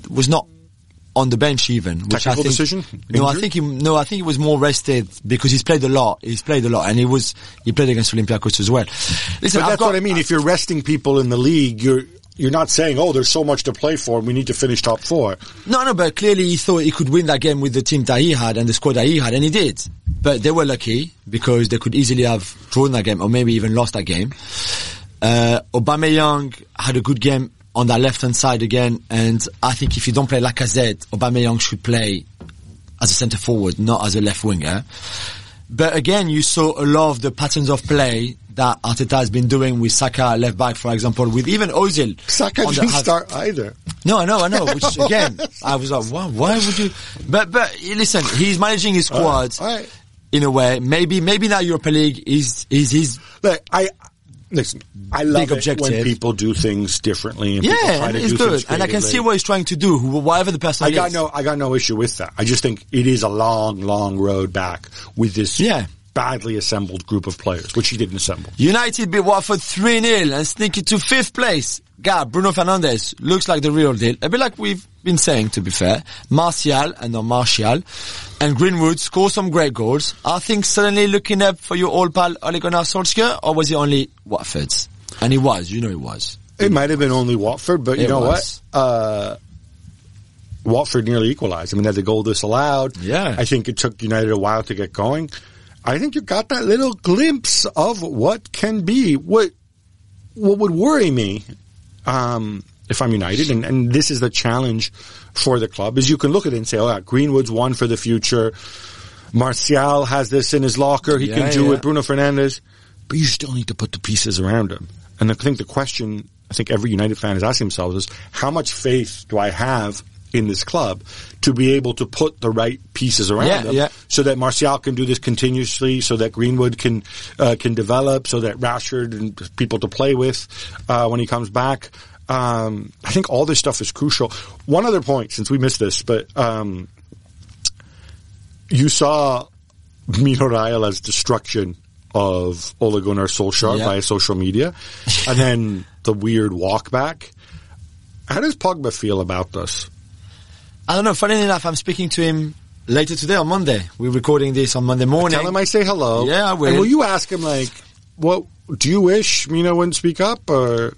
on the bench even. Which Technical decision? I think he was more rested because he's played a lot. And he played against Olympiacos as well. Listen, but that's what I mean. If you're resting people in the league, you're not saying, there's so much to play for and we need to finish top four. No, but clearly he thought he could win that game with the team that he had and the squad that he had, and he did. But they were lucky because they could easily have drawn that game or maybe even lost that game. Aubameyang had a good game on that left-hand side again, and I think if you don't play Lacazette, Aubameyang should play as a centre-forward, not as a left winger. But again, you saw a lot of the patterns of play that Arteta has been doing with Saka left-back, for example, with even Ozil. Saka didn't start either. No, I know, which again, I was like, wow, why would you... But listen, he's managing his squad in a way. Maybe now Europa League is his... Look, Listen, I love it when people do things differently and people try to do good. things creatively. And I can see what he's trying to do, whatever the person is. I got no issue with that. I just think it is a long, long road back with this badly assembled group of players, which he didn't assemble. United beat Watford 3-0 and sneak into 5th place. Bruno Fernandes looks like the real deal. A bit like we've been saying, to be fair. Martial and Greenwood score some great goals. Are things suddenly looking up for your old pal Ole Gunnar Solskjaer, or was it only Watford's? And it was, it was. It might have been only Watford, but you know what? Watford nearly equalized. I mean, they had the goal disallowed. Yeah. I think it took United a while to get going. I think you got that little glimpse of what can be. What would worry me, if I'm United, and this is the challenge for the club, is you can look at it and say, Greenwood's one for the future. Martial has this in his locker. He can do it. Bruno Fernandes. But you still need to put the pieces around him. And I think the question every United fan is asking themselves is, how much faith do I have in this club to be able to put the right pieces around them so that Martial can do this continuously, so that Greenwood can develop, so that Rashford and people to play with when he comes back. I think all this stuff is crucial. One other point, since we missed this, but you saw Mino Raiola's destruction of Ole Gunnar Solskjaer via social media, and then the weird walk back. How does Pogba feel about this? I don't know. Funny enough, I'm speaking to him later today on Monday. We're recording this on Monday morning. Tell him I say hello. Yeah, I will. And will you ask him, like, what do you wish Mino wouldn't speak up? Or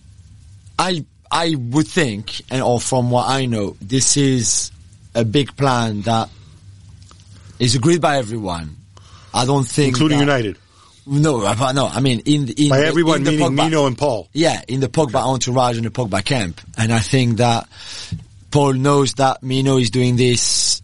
I would think, or from what I know, this is a big plan that is agreed by everyone. I don't think, including United. No. I mean, by everyone, in the meaning Pogba, Mino and Paul. Yeah, in the Pogba entourage and the Pogba camp, and I think that Paul knows that Mino is doing this,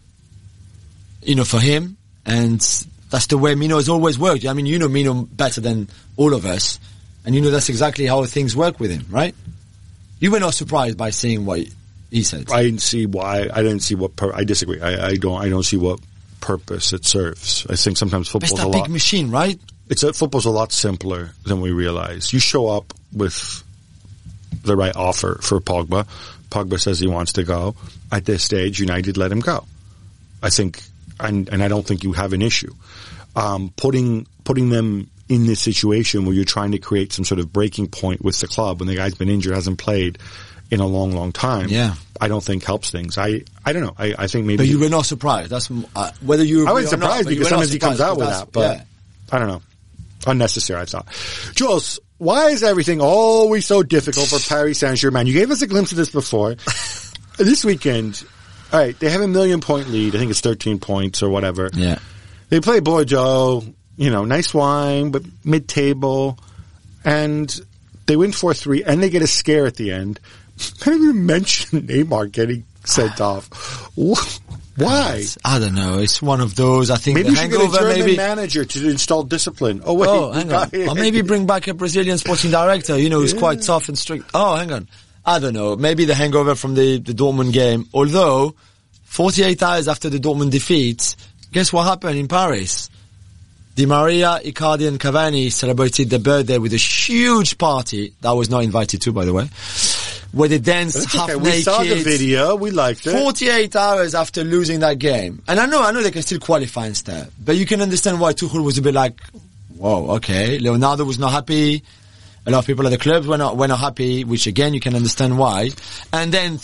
for him, and that's the way Mino has always worked. I mean, you know Mino better than all of us, and that's exactly how things work with him, right? You were not surprised by seeing what he said. I didn't see why. I didn't see what. I disagree. I don't see what purpose it serves. I think sometimes football's it's that big machine, right? Football's a lot simpler than we realize. You show up with the right offer for Pogba. Pogba says he wants to go. At this stage, United let him go. I think, and I don't think you have an issue. Putting them in this situation where you're trying to create some sort of breaking point with the club when the guy's been injured, hasn't played in a long, long time. Yeah. I don't think helps things. I don't know. I think maybe. But you were not surprised. That's whether you. I was surprised because sometimes he comes out with that, but yeah. I don't know. Unnecessary, I thought. Jules, why is everything always so difficult for Paris Saint-Germain? You gave us a glimpse of this before. This weekend, all right, they have a 1,000,000-point lead. I think it's 13 points or whatever. Yeah. They play Bordeaux, nice wine, but mid-table, and they win 4-3, and they get a scare at the end. I didn't even mention Neymar getting sent off. Why? I don't know. It's one of those. I think maybe the you should hangover. get a German manager to install discipline. Oh wait, hang on. Or maybe bring back a Brazilian sporting director. Who's quite tough and strict. Oh, hang on. I don't know. Maybe the hangover from the Dortmund game. Although, 48 hours after the Dortmund defeat, guess what happened in Paris? Di Maria, Icardi, and Cavani celebrated their birthday with a huge party that I was not invited to, by the way. Where they danced half naked. We saw the video. We liked it. 48 hours after losing that game. And I know they can still qualify and stuff. But you can understand why Tuchel was a bit like, whoa, okay. Leonardo was not happy. A lot of people at the club were not happy, which again, you can understand why. And then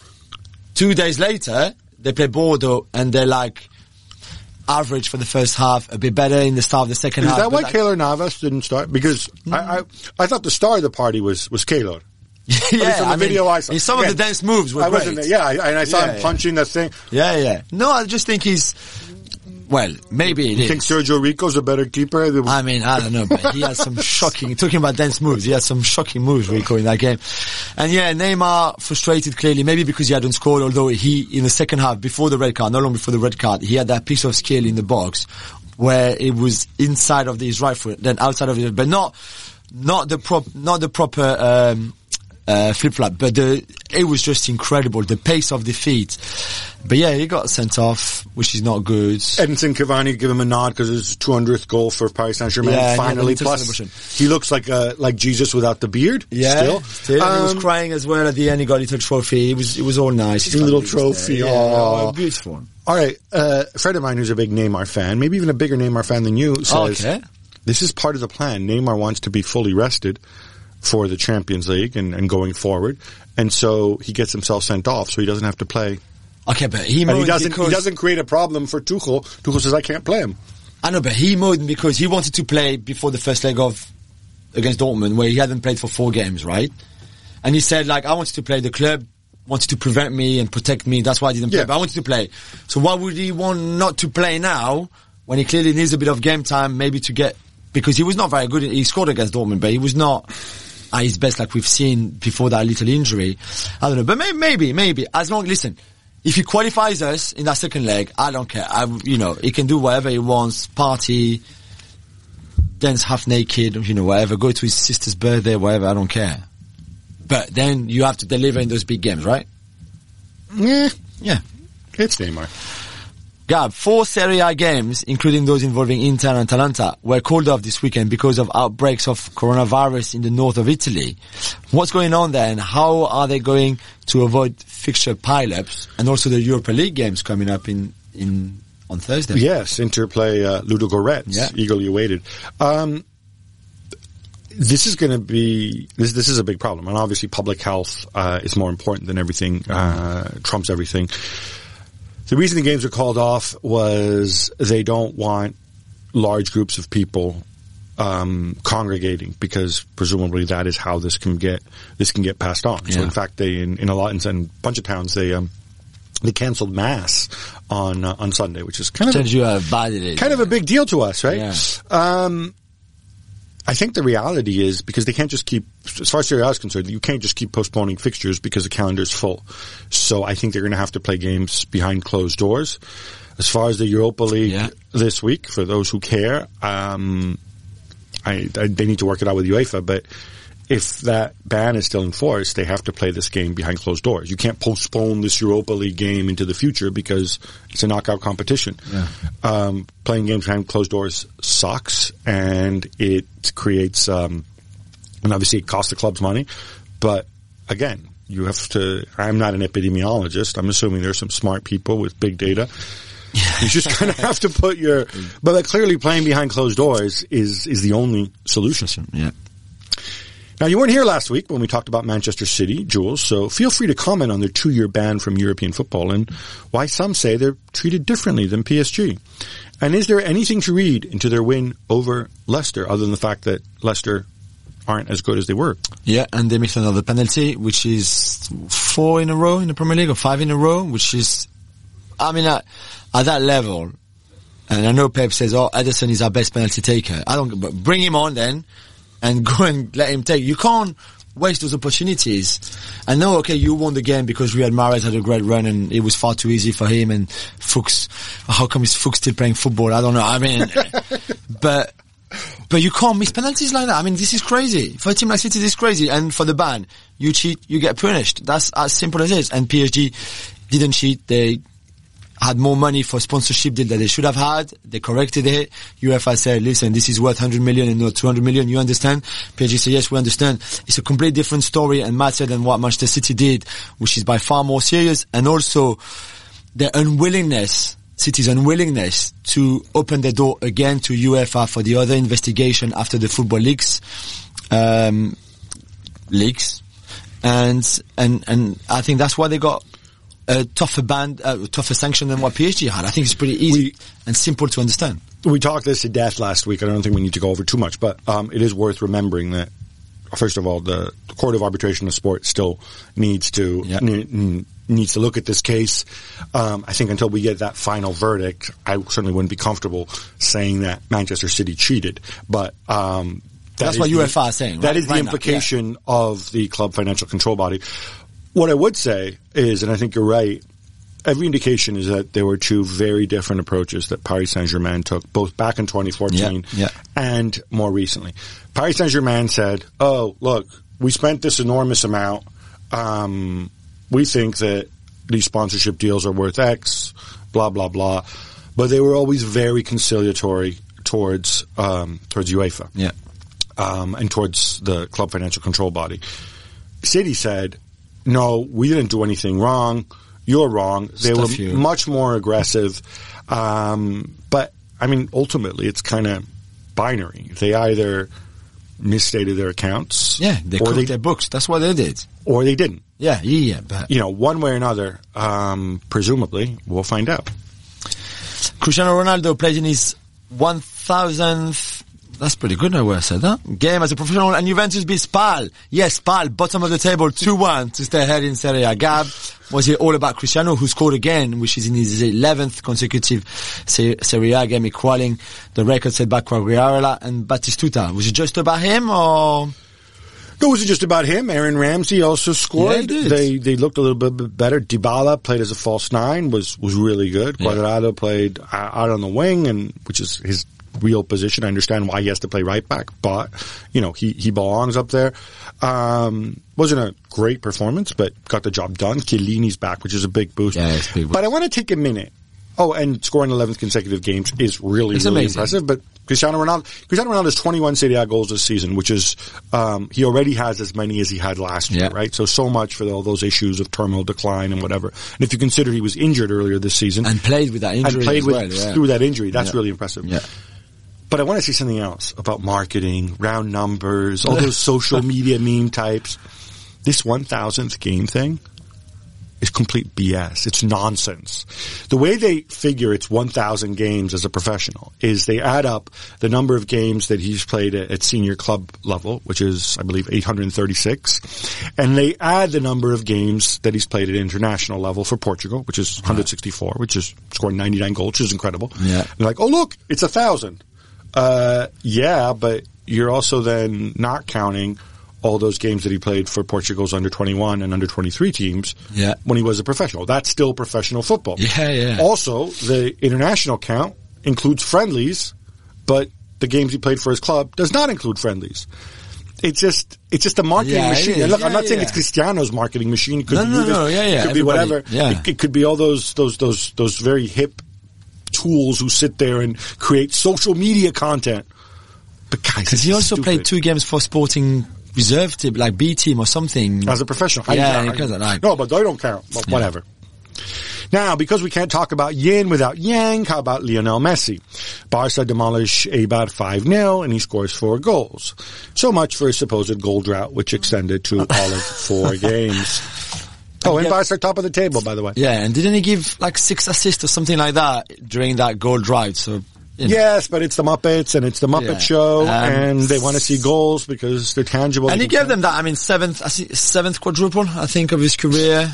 2 days later, they play Bordeaux and they're like, average for the first half, a bit better in the start of the second half. Is that why Keylor Navas didn't start? Because I thought the star of the party was Keylor. Yeah, on the video I saw. Some of the dance moves were great. And I saw him punching that thing. Yeah. No, I just think he's, well, maybe it is. You think Sergio Rico's a better keeper? I mean, I don't know, but he has some shocking, talking about dance moves, he has some shocking moves, Rico, in that game. And yeah, Neymar frustrated clearly, maybe because he hadn't scored, although he, in the second half, before the red card, no long before the red card, he had that piece of skill in the box where it was inside of his right foot, then outside of it, but not the proper, flip-flop, but it was just incredible, the pace of defeat. But yeah, he got sent off, which is not good. Edinson Cavani give him a nod because it's his 200th goal for Paris Saint-Germain. Yeah, finally, plus he looks like Jesus without the beard. Yeah, still. He was crying as well at the end. He got a little trophy. It was all nice. A little trophy. Yeah, beautiful. All right, a friend of mine who's a big Neymar fan, maybe even a bigger Neymar fan than you, says this is part of the plan. Neymar wants to be fully rested for the Champions League and going forward, and so he gets himself sent off so he doesn't have to play. Okay, but he doesn't create a problem for Tuchel. Tuchel says I can't play him. I know, but he moaned because he wanted to play before the first leg against Dortmund, where he hadn't played for 4 games, right? And he said, I wanted to play. The club wanted to prevent me and protect me. That's why I didn't play. But I wanted to play. So why would he want not to play now when he clearly needs a bit of game time, maybe to get, because he was not very good. He scored against Dortmund, but he was not at his best like we've seen before that little injury. I don't know, but maybe as long, listen, if he qualifies us in that second leg, I don't care. He can do whatever he wants, party, dance half naked, whatever, go to his sister's birthday, whatever, I don't care. But then you have to deliver in those big games, right? Yeah. It's Neymar. Gab, 4 Serie A games, including those involving Inter and Atalanta, were called off this weekend because of outbreaks of coronavirus in the north of Italy. What's going on there, and how are they going to avoid fixture pile-ups, and also the Europa League games coming up on Thursday? Yes, Inter play Ludogorets, eagerly awaited. this is going to be this is a big problem, and obviously public health is more important than everything. Trumps everything. The reason the games were called off was they don't want large groups of people congregating, because presumably that is how this can get passed on. Yeah. So in fact, they in a bunch of towns they canceled mass on Sunday, which is kind of a big deal to us, right? Yeah. I think the reality is, because they can't just keep, as far as Serie A is concerned, you can't just keep postponing fixtures because the calendar's full. So I think they're going to have to play games behind closed doors. As far as the Europa League this week, for those who care, they need to work it out with UEFA, but if that ban is still in force, they have to play this game behind closed doors. You can't postpone this Europa League game into the future because it's a knockout competition. Yeah. Playing games behind closed doors sucks, and it creates, and obviously it costs the clubs money. But again, you have to, I'm not an epidemiologist. I'm assuming there's some smart people with big data. You just kind of have to put but clearly playing behind closed doors is the only solution. Yeah. Now, you weren't here last week when we talked about Manchester City, Jules, so feel free to comment on their 2-year ban from European football and why some say they're treated differently than PSG. And is there anything to read into their win over Leicester, other than the fact that Leicester aren't as good as they were? Yeah, and they missed another penalty, which is 4 in a row in the Premier League, or 5 in a row, which is, I mean, at that level, and I know Pep says, Ederson is our best penalty taker. But bring him on then, and go and let him take. You can't waste those opportunities. I know, okay, you won the game because Riyad Mahrez had a great run and it was far too easy for him, and Fuchs, how come is Fuchs still playing football? I don't know. I mean, but you can't miss penalties like that. I mean, this is crazy. For a team like City, this is crazy. And for the ban, you cheat, you get punished. That's as simple as it is. And PSG didn't cheat. They had more money for sponsorship deal that they should have had. They corrected it. UEFA said, listen, this is worth 100 million and not 200 million. You understand? PSG said, yes, we understand. It's a completely different story and matter than what Manchester City did, which is by far more serious. And also their unwillingness, City's unwillingness to open the door again to UEFA for the other investigation after the football leaks. And I think that's why they got a tougher tougher sanction than what PSG had. I think it's pretty easy and simple to understand. We talked this to death last week. I don't think we need to go over too much, but it is worth remembering that, first of all, the Court of Arbitration of Sport still needs to look at this case. I think until we get that final verdict, I certainly wouldn't be comfortable saying that Manchester City cheated. But that's what UEFA is saying. That is the implication of the club financial control body. What I would say is, and I think you're right, every indication is that there were two very different approaches that Paris Saint-Germain took, both back in 2014 and more recently. Paris Saint-Germain said, oh, look, we spent this enormous amount. We think that these sponsorship deals are worth X, blah, blah, blah. But they were always very conciliatory towards UEFA and towards the club financial control body. City said, no, we didn't do anything wrong. You're wrong. They were much more aggressive. But, I mean, ultimately, it's kind of binary. They either misstated their accounts. Yeah, they cooked their books. That's what they did. Or they didn't. Yeah. But, one way or another, presumably, we'll find out. Cristiano Ronaldo played in his 1,000th... That's pretty good, I would have said that. Game as a professional, and Juventus beat Spal. Yes, Spal, bottom of the table, 2-1 to stay ahead in Serie A. Gab, was it all about Cristiano, who scored again, which is in his 11th consecutive Serie A game, equaling the record set by Quagliarella and Batistuta. Was it just about him, or...? No, it wasn't just about him. Aaron Ramsey also scored. Yeah, they looked a little bit better. Dybala played as a false 9, was really good. Cuadrado played out on the wing, which is his real position. I understand why he has to play right back, but he belongs up there. Wasn't a great performance, but got the job done. Chiellini's back, which is a big boost. Yeah, it's big boost. But I want to take a minute. Oh, and scoring 11th consecutive games is really impressive. But Cristiano Ronaldo's 21 Serie A goals this season, which is he already has as many as he had last year, right? So much for all those issues of terminal decline and whatever. And if you consider he was injured earlier this season and played with that injury, through that injury, that's really impressive. Yeah. But I want to say something else about marketing, round numbers, all those social media meme types. This 1,000th game thing is complete BS. It's nonsense. The way they figure it's 1,000 games as a professional is they add up the number of games that he's played at senior club level, which is, I believe, 836, and they add the number of games that he's played at international level for Portugal, which is 164, which is scoring 99 goals, which is incredible. Yeah. And like, oh look, it's 1,000. Yeah, but you're also then not counting all those games that he played for Portugal's under 21 and under 23 teams when he was a professional. That's still professional football. Yeah. Also, the international count includes friendlies, but the games he played for his club does not include friendlies. It's just a marketing machine. And look, I'm not saying it's Cristiano's marketing machine. It could be It could be whatever. Yeah. It could be all those very hip tools who sit there and create social media content. But guys, because he also played 2 games for Sporting reserve team, like B team or something. As a professional. No, but they don't count. But whatever. Now, because we can't talk about yin without yang, how about Lionel Messi? Barca demolish Eibar 5-0 and he scores 4 goals. So much for his supposed goal drought, which extended to all of 4 games. Oh, and Barca top of the table, by the way. Yeah, and didn't he give like 6 assists or something like that during that goal drought? So. Yes, but it's the Muppets and it's the Muppet Show and they want to see goals because they're tangible. And he gave them that, I mean, 7th quadruple, I think, of his career.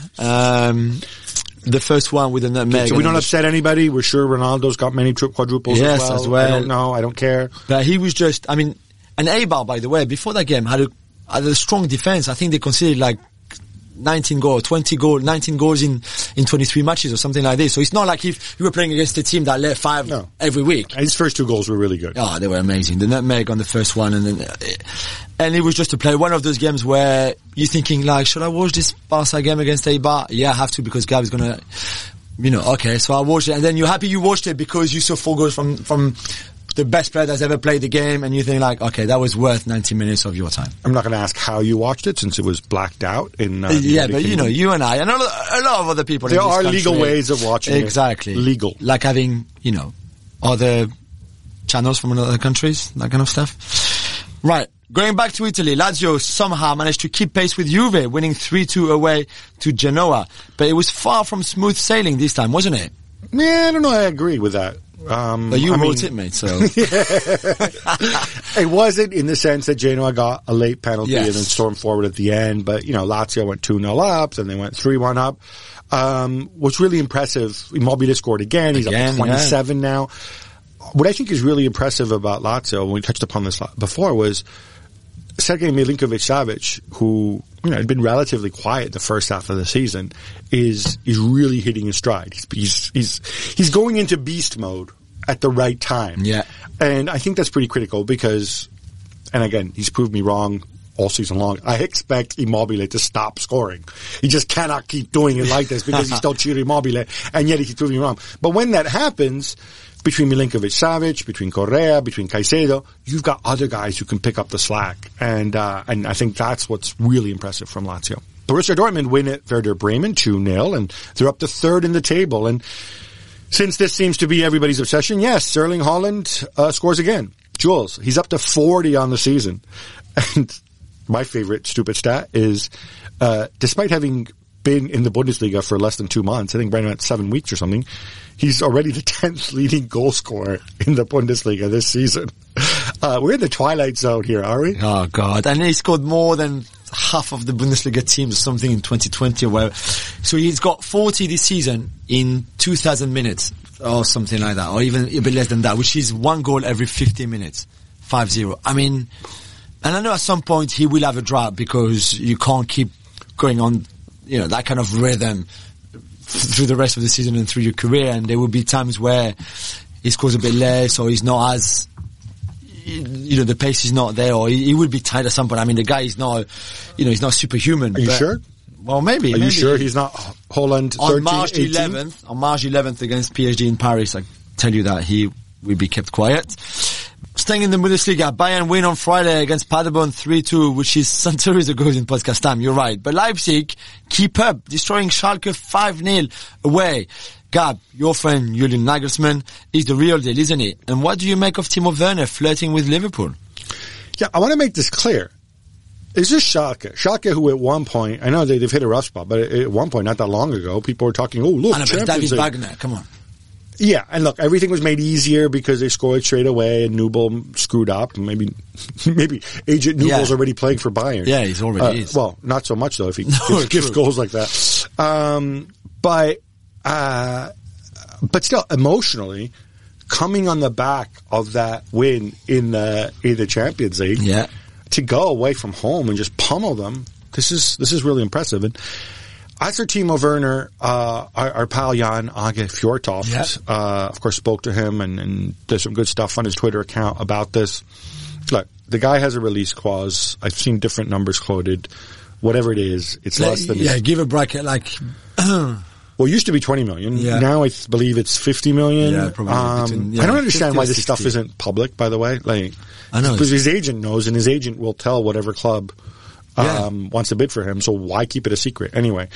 The first one with the nutmeg. So we don't upset anybody. We're sure Ronaldo's got many quadruples as well. I don't know. I don't care. But he was just, I mean, and Eibar, by the way, before that game had a strong defense. I think they considered like 19 goals in 23 matches or something like this. So it's not like if you were playing against a team that let 5 every week. And his first 2 goals were really good. Oh, they were amazing. The nutmeg on the first one and it was just to play one of those games where you're thinking like, should I watch this Barca game against Eibar? Yeah, I have to because Gavi's gonna, okay, so I watched it and then you're happy you watched it because you saw 4 goals from the best player that's ever played the game, and you think like, okay, that was worth 90 minutes of your time. I'm not going to ask how you watched it since it was blacked out in. But you and I, and a lot of other people. There in this are country, legal ways of watching. Exactly, it. Legal, like having other channels from other countries, that kind of stuff. Right. Going back to Italy, Lazio somehow managed to keep pace with Juve, winning 3-2 away to Genoa, but it was far from smooth sailing this time, wasn't it? Yeah, I don't know. I agree with that. But you wrote it, mate, so. It wasn't in the sense that Genoa got a late penalty and then stormed forward at the end, but, Lazio went 2-0 up, then they went 3-1 up. What's really impressive, Immobile scored again. He's up to 27 now. What I think is really impressive about Lazio, and we touched upon this before, was Sergej Milinkovic-Savic, who had been relatively quiet the first half of the season, is really hitting his stride. He's going into beast mode at the right time. Yeah. And I think that's pretty critical because, and again, he's proved me wrong all season long. I expect Immobile to stop scoring. He just cannot keep doing it like this because he's still Ciro Immobile, and yet he keeps proving me wrong. But when that happens, between Milinkovic-Savic, between Correa, between Caicedo, you've got other guys who can pick up the slack. And I think that's what's really impressive from Lazio. Borussia Dortmund win at Werder Bremen 2-0, and they're up to 3rd in the table. And since this seems to be everybody's obsession, yes, Erling Haaland scores again. Jules, he's up to 40 on the season. And my favorite stupid stat is, despite having been in the Bundesliga for less than 2 months, I think right around 7 weeks or something, he's already the 10th leading goal scorer in the Bundesliga this season. We're in the twilight zone here, are we? Oh, God. And he scored more than half of the Bundesliga teams or something in 2020 or whatever. So he's got 40 this season in 2,000 minutes or something like that, or even a bit less than that, which is 1 goal every 50 minutes. 5-0. I mean, and I know at some point he will have a drought because you can't keep going on, that kind of rhythm through the rest of the season and through your career, and there will be times where he scores a bit less or he's not as, the pace is not there, or he will be tired at some point. I mean, the guy is not, he's not superhuman. Are you sure? Well, maybe. Are you sure he's not Holland 13, on March 11th against PSG in Paris, I tell you that he will be kept quiet. Staying in the Bundesliga, Bayern win on Friday against Paderborn 3-2, which is Santori's goes in podcast time, you're right. But Leipzig keep up, destroying Schalke 5-0 away. Gab, your friend Julian Nagelsmann is the real deal, isn't he? And what do you make of Timo Werner flirting with Liverpool? Yeah, I want to make this clear. It's just Schalke. Schalke, who at one point, I know they've hit a rough spot, but at one point, not that long ago, people were talking, oh, look, David Wagner, come on. Yeah, and look, everything was made easier because they scored straight away and Nubel screwed up. Maybe Agent Nubel's already playing for Bayern. Yeah, he's already is. Well, not so much though if he gives goals like that. But still, emotionally, coming on the back of that win in the Champions League, to go away from home and just pummel them, this is really impressive. And as for Timo Werner, our pal Jan Age Fjortoft, of course, spoke to him and there's some good stuff on his Twitter account about this. Look, the guy has a release clause. I've seen different numbers quoted. Whatever it is, it's less than... Yeah, give a bracket like... Well, it used to be 20 million. Yeah. Now I believe it's 50 million. Yeah, probably. I don't understand why this stuff isn't public, by the way. Like, I know. Because his agent knows and his agent will tell whatever club... wants to bid for him, so why keep it a secret? Anyway,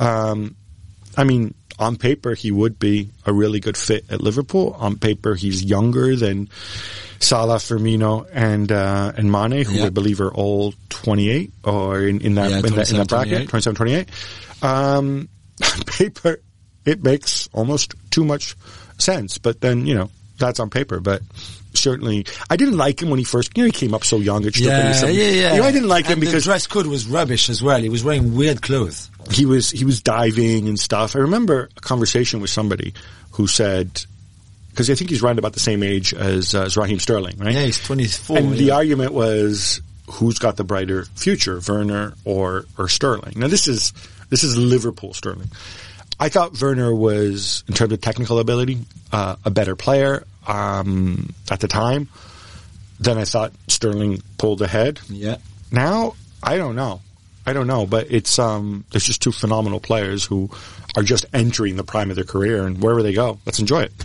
I mean, on paper, he would be a really good fit at Liverpool. On paper, he's younger than Salah, Firmino, and Mane, who I believe are all 28, or in that bracket, 27, 28. On paper, it makes almost too much sense, but then, that's on paper, but... Certainly, I didn't like him when he first, he came up so young at Stuttgart. I didn't like him because the dress code was rubbish as well. He was wearing weird clothes. He was diving and stuff. I remember a conversation with somebody who said, because I think he's around about the same age as Raheem Sterling, right? Yeah, he's 24. And the argument was, who's got the brighter future, Werner or Sterling? Now this is Liverpool Sterling. I thought Werner was, in terms of technical ability, a better player. At the time, then I thought Sterling pulled ahead. Yeah. Now, I don't know, but it's, there's just two phenomenal players who are just entering the prime of their career, and wherever they go, let's enjoy it.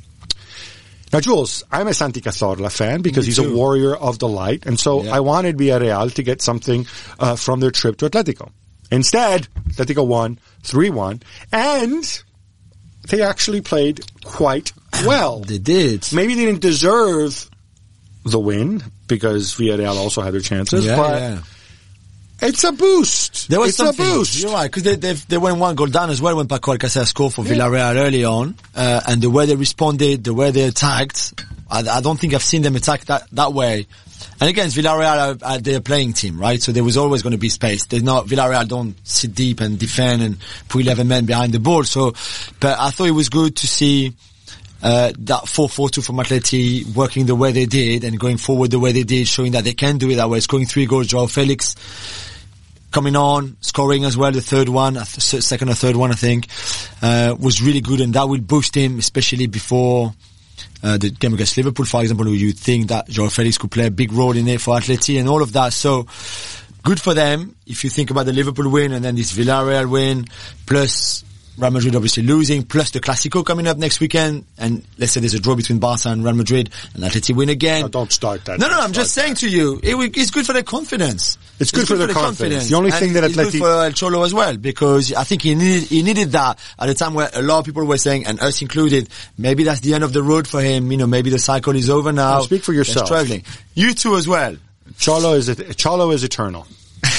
Now, Jules, I'm a Santi Cazorla fan because he's a warrior of the light, and so I wanted Villarreal to get something, from their trip to Atletico. Instead, Atletico won 3-1, and they actually played quite well. They did. Maybe they didn't deserve the win because Villarreal also had their chances, but it's a boost. There was a boost. You're right, because they went one goal down as well when Paco Alcácer scored for Villarreal early on, and the way they responded, the way they attacked, I don't think I've seen them attack that way. And again, Villarreal are their playing team, right? So there was always going to be space. Villarreal don't sit deep and defend and put 11 men behind the ball. So, but I thought it was good to see that 4-4-2 from Atleti working the way they did and going forward the way they did, showing that they can do it that way. Scoring 3 goals, Joao Felix coming on, scoring as well, the second or third one, I think, was really good, and that will boost him, especially before the game against Liverpool, for example, where you think that Joao Felix could play a big role in it for Atleti and all of that. So, good for them. If you think about the Liverpool win and then this Villarreal win, plus Real Madrid obviously losing, plus the Clásico coming up next weekend, and let's say there's a draw between Barca and Real Madrid, and Atleti win again. No, don't start that. No, I'm just saying to you, it's good for their confidence. It's good for their confidence. The only thing that Atleti... It's good for El Cholo as well, because I think he needed that at a time where a lot of people were saying, and us included, maybe that's the end of the road for him, maybe the cycle is over now. Well, speak for yourself. They're struggling. You too as well. Cholo is eternal.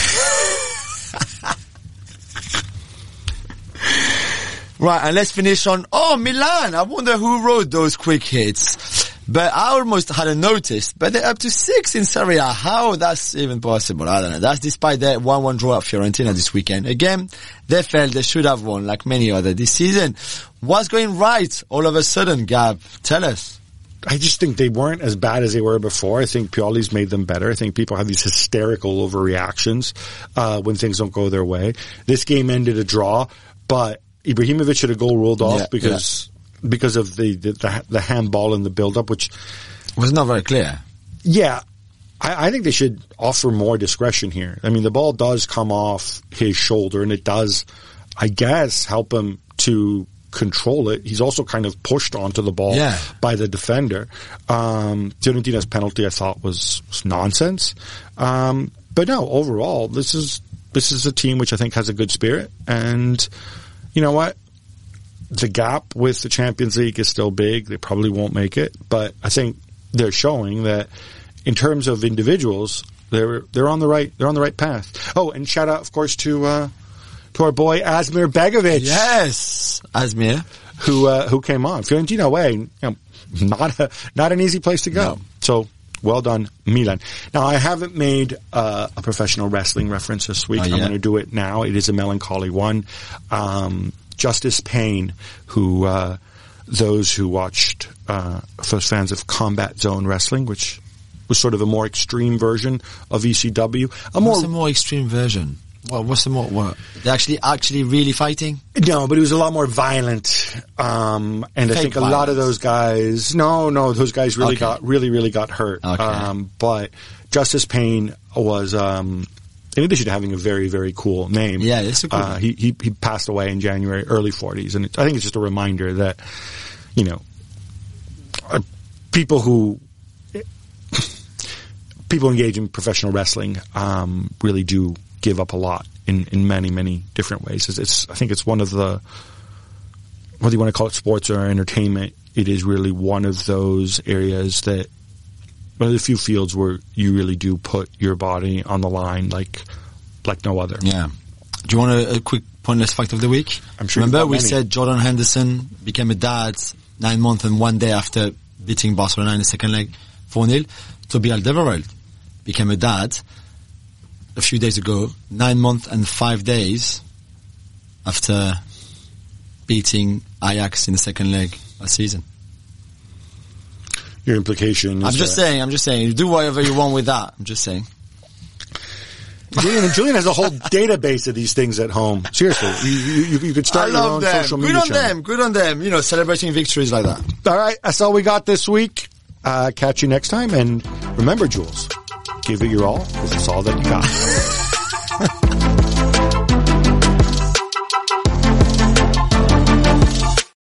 Right, and let's finish on, Milan. I wonder who wrote those quick hits. But I almost hadn't noticed, but they're up to 6 in Serie A. How that's even possible, I don't know. That's despite their 1-1 draw at Fiorentina this weekend. Again, they felt they should have won like many others this season. What's going right all of a sudden, Gab? Tell us. I just think they weren't as bad as they were before. I think Pioli's made them better. I think people have these hysterical overreactions, when things don't go their way. This game ended a draw, but Ibrahimovic had a goal ruled off because of the handball and the build-up, which was not very clear. Yeah, I think they should offer more discretion here. I mean, the ball does come off his shoulder, and it does, I guess, help him to control it. He's also kind of pushed onto the ball by the defender. Fiorentina's penalty, I thought, was nonsense. But no, overall, this is a team which I think has a good spirit, and you know what? the gap with the Champions League is still big. They probably won't make it, but I think they're showing that in terms of individuals, they're on the right path. Oh, and shout out, of course, to our boy Asmir Begovic. Yes, Asmir, who came on. Fiorentina away, not an easy place to go. No. So well done, Milan. Now I haven't made a professional wrestling reference this week. I'm going to do it now. It is a melancholy one. Justice Payne, who those who watched, for those fans of Combat Zone Wrestling, which was sort of a more extreme version of ECW. What's a more extreme version? Well, what's the more? What? They're actually really fighting? No, but it was a lot more violent. And I think a lot of those guys, those guys really got hurt. Okay. But Justice Payne was, in addition to having a very, very cool name. Yeah, it's a cool name. He passed away in January, early 40s. And I think it's just a reminder that, people engage in professional wrestling, really do give up a lot in many, many different ways. I think it's one of the, whether you want to call it sports or entertainment, it is really one of those areas that, one of the few fields where you really do put your body on the line like no other. Yeah. Do you want a quick pointless fact of the week? I'm sure. Remember we said Jordan Henderson became a dad 9 months and 1 day after beating Barcelona in the second leg 4-0. Toby Alderweireld became a dad a few days ago, 9 months and 5 days after beating Ajax in the second leg last season. Your implication is I'm just saying, do whatever you want with that. I'm just saying. Julian has a whole database of these things at home. Seriously, you could start your own social media channel. Good on them. Celebrating victories like that. All right, that's all we got this week. Catch you next time, and remember, Jules, give it your all, because it's all that you got.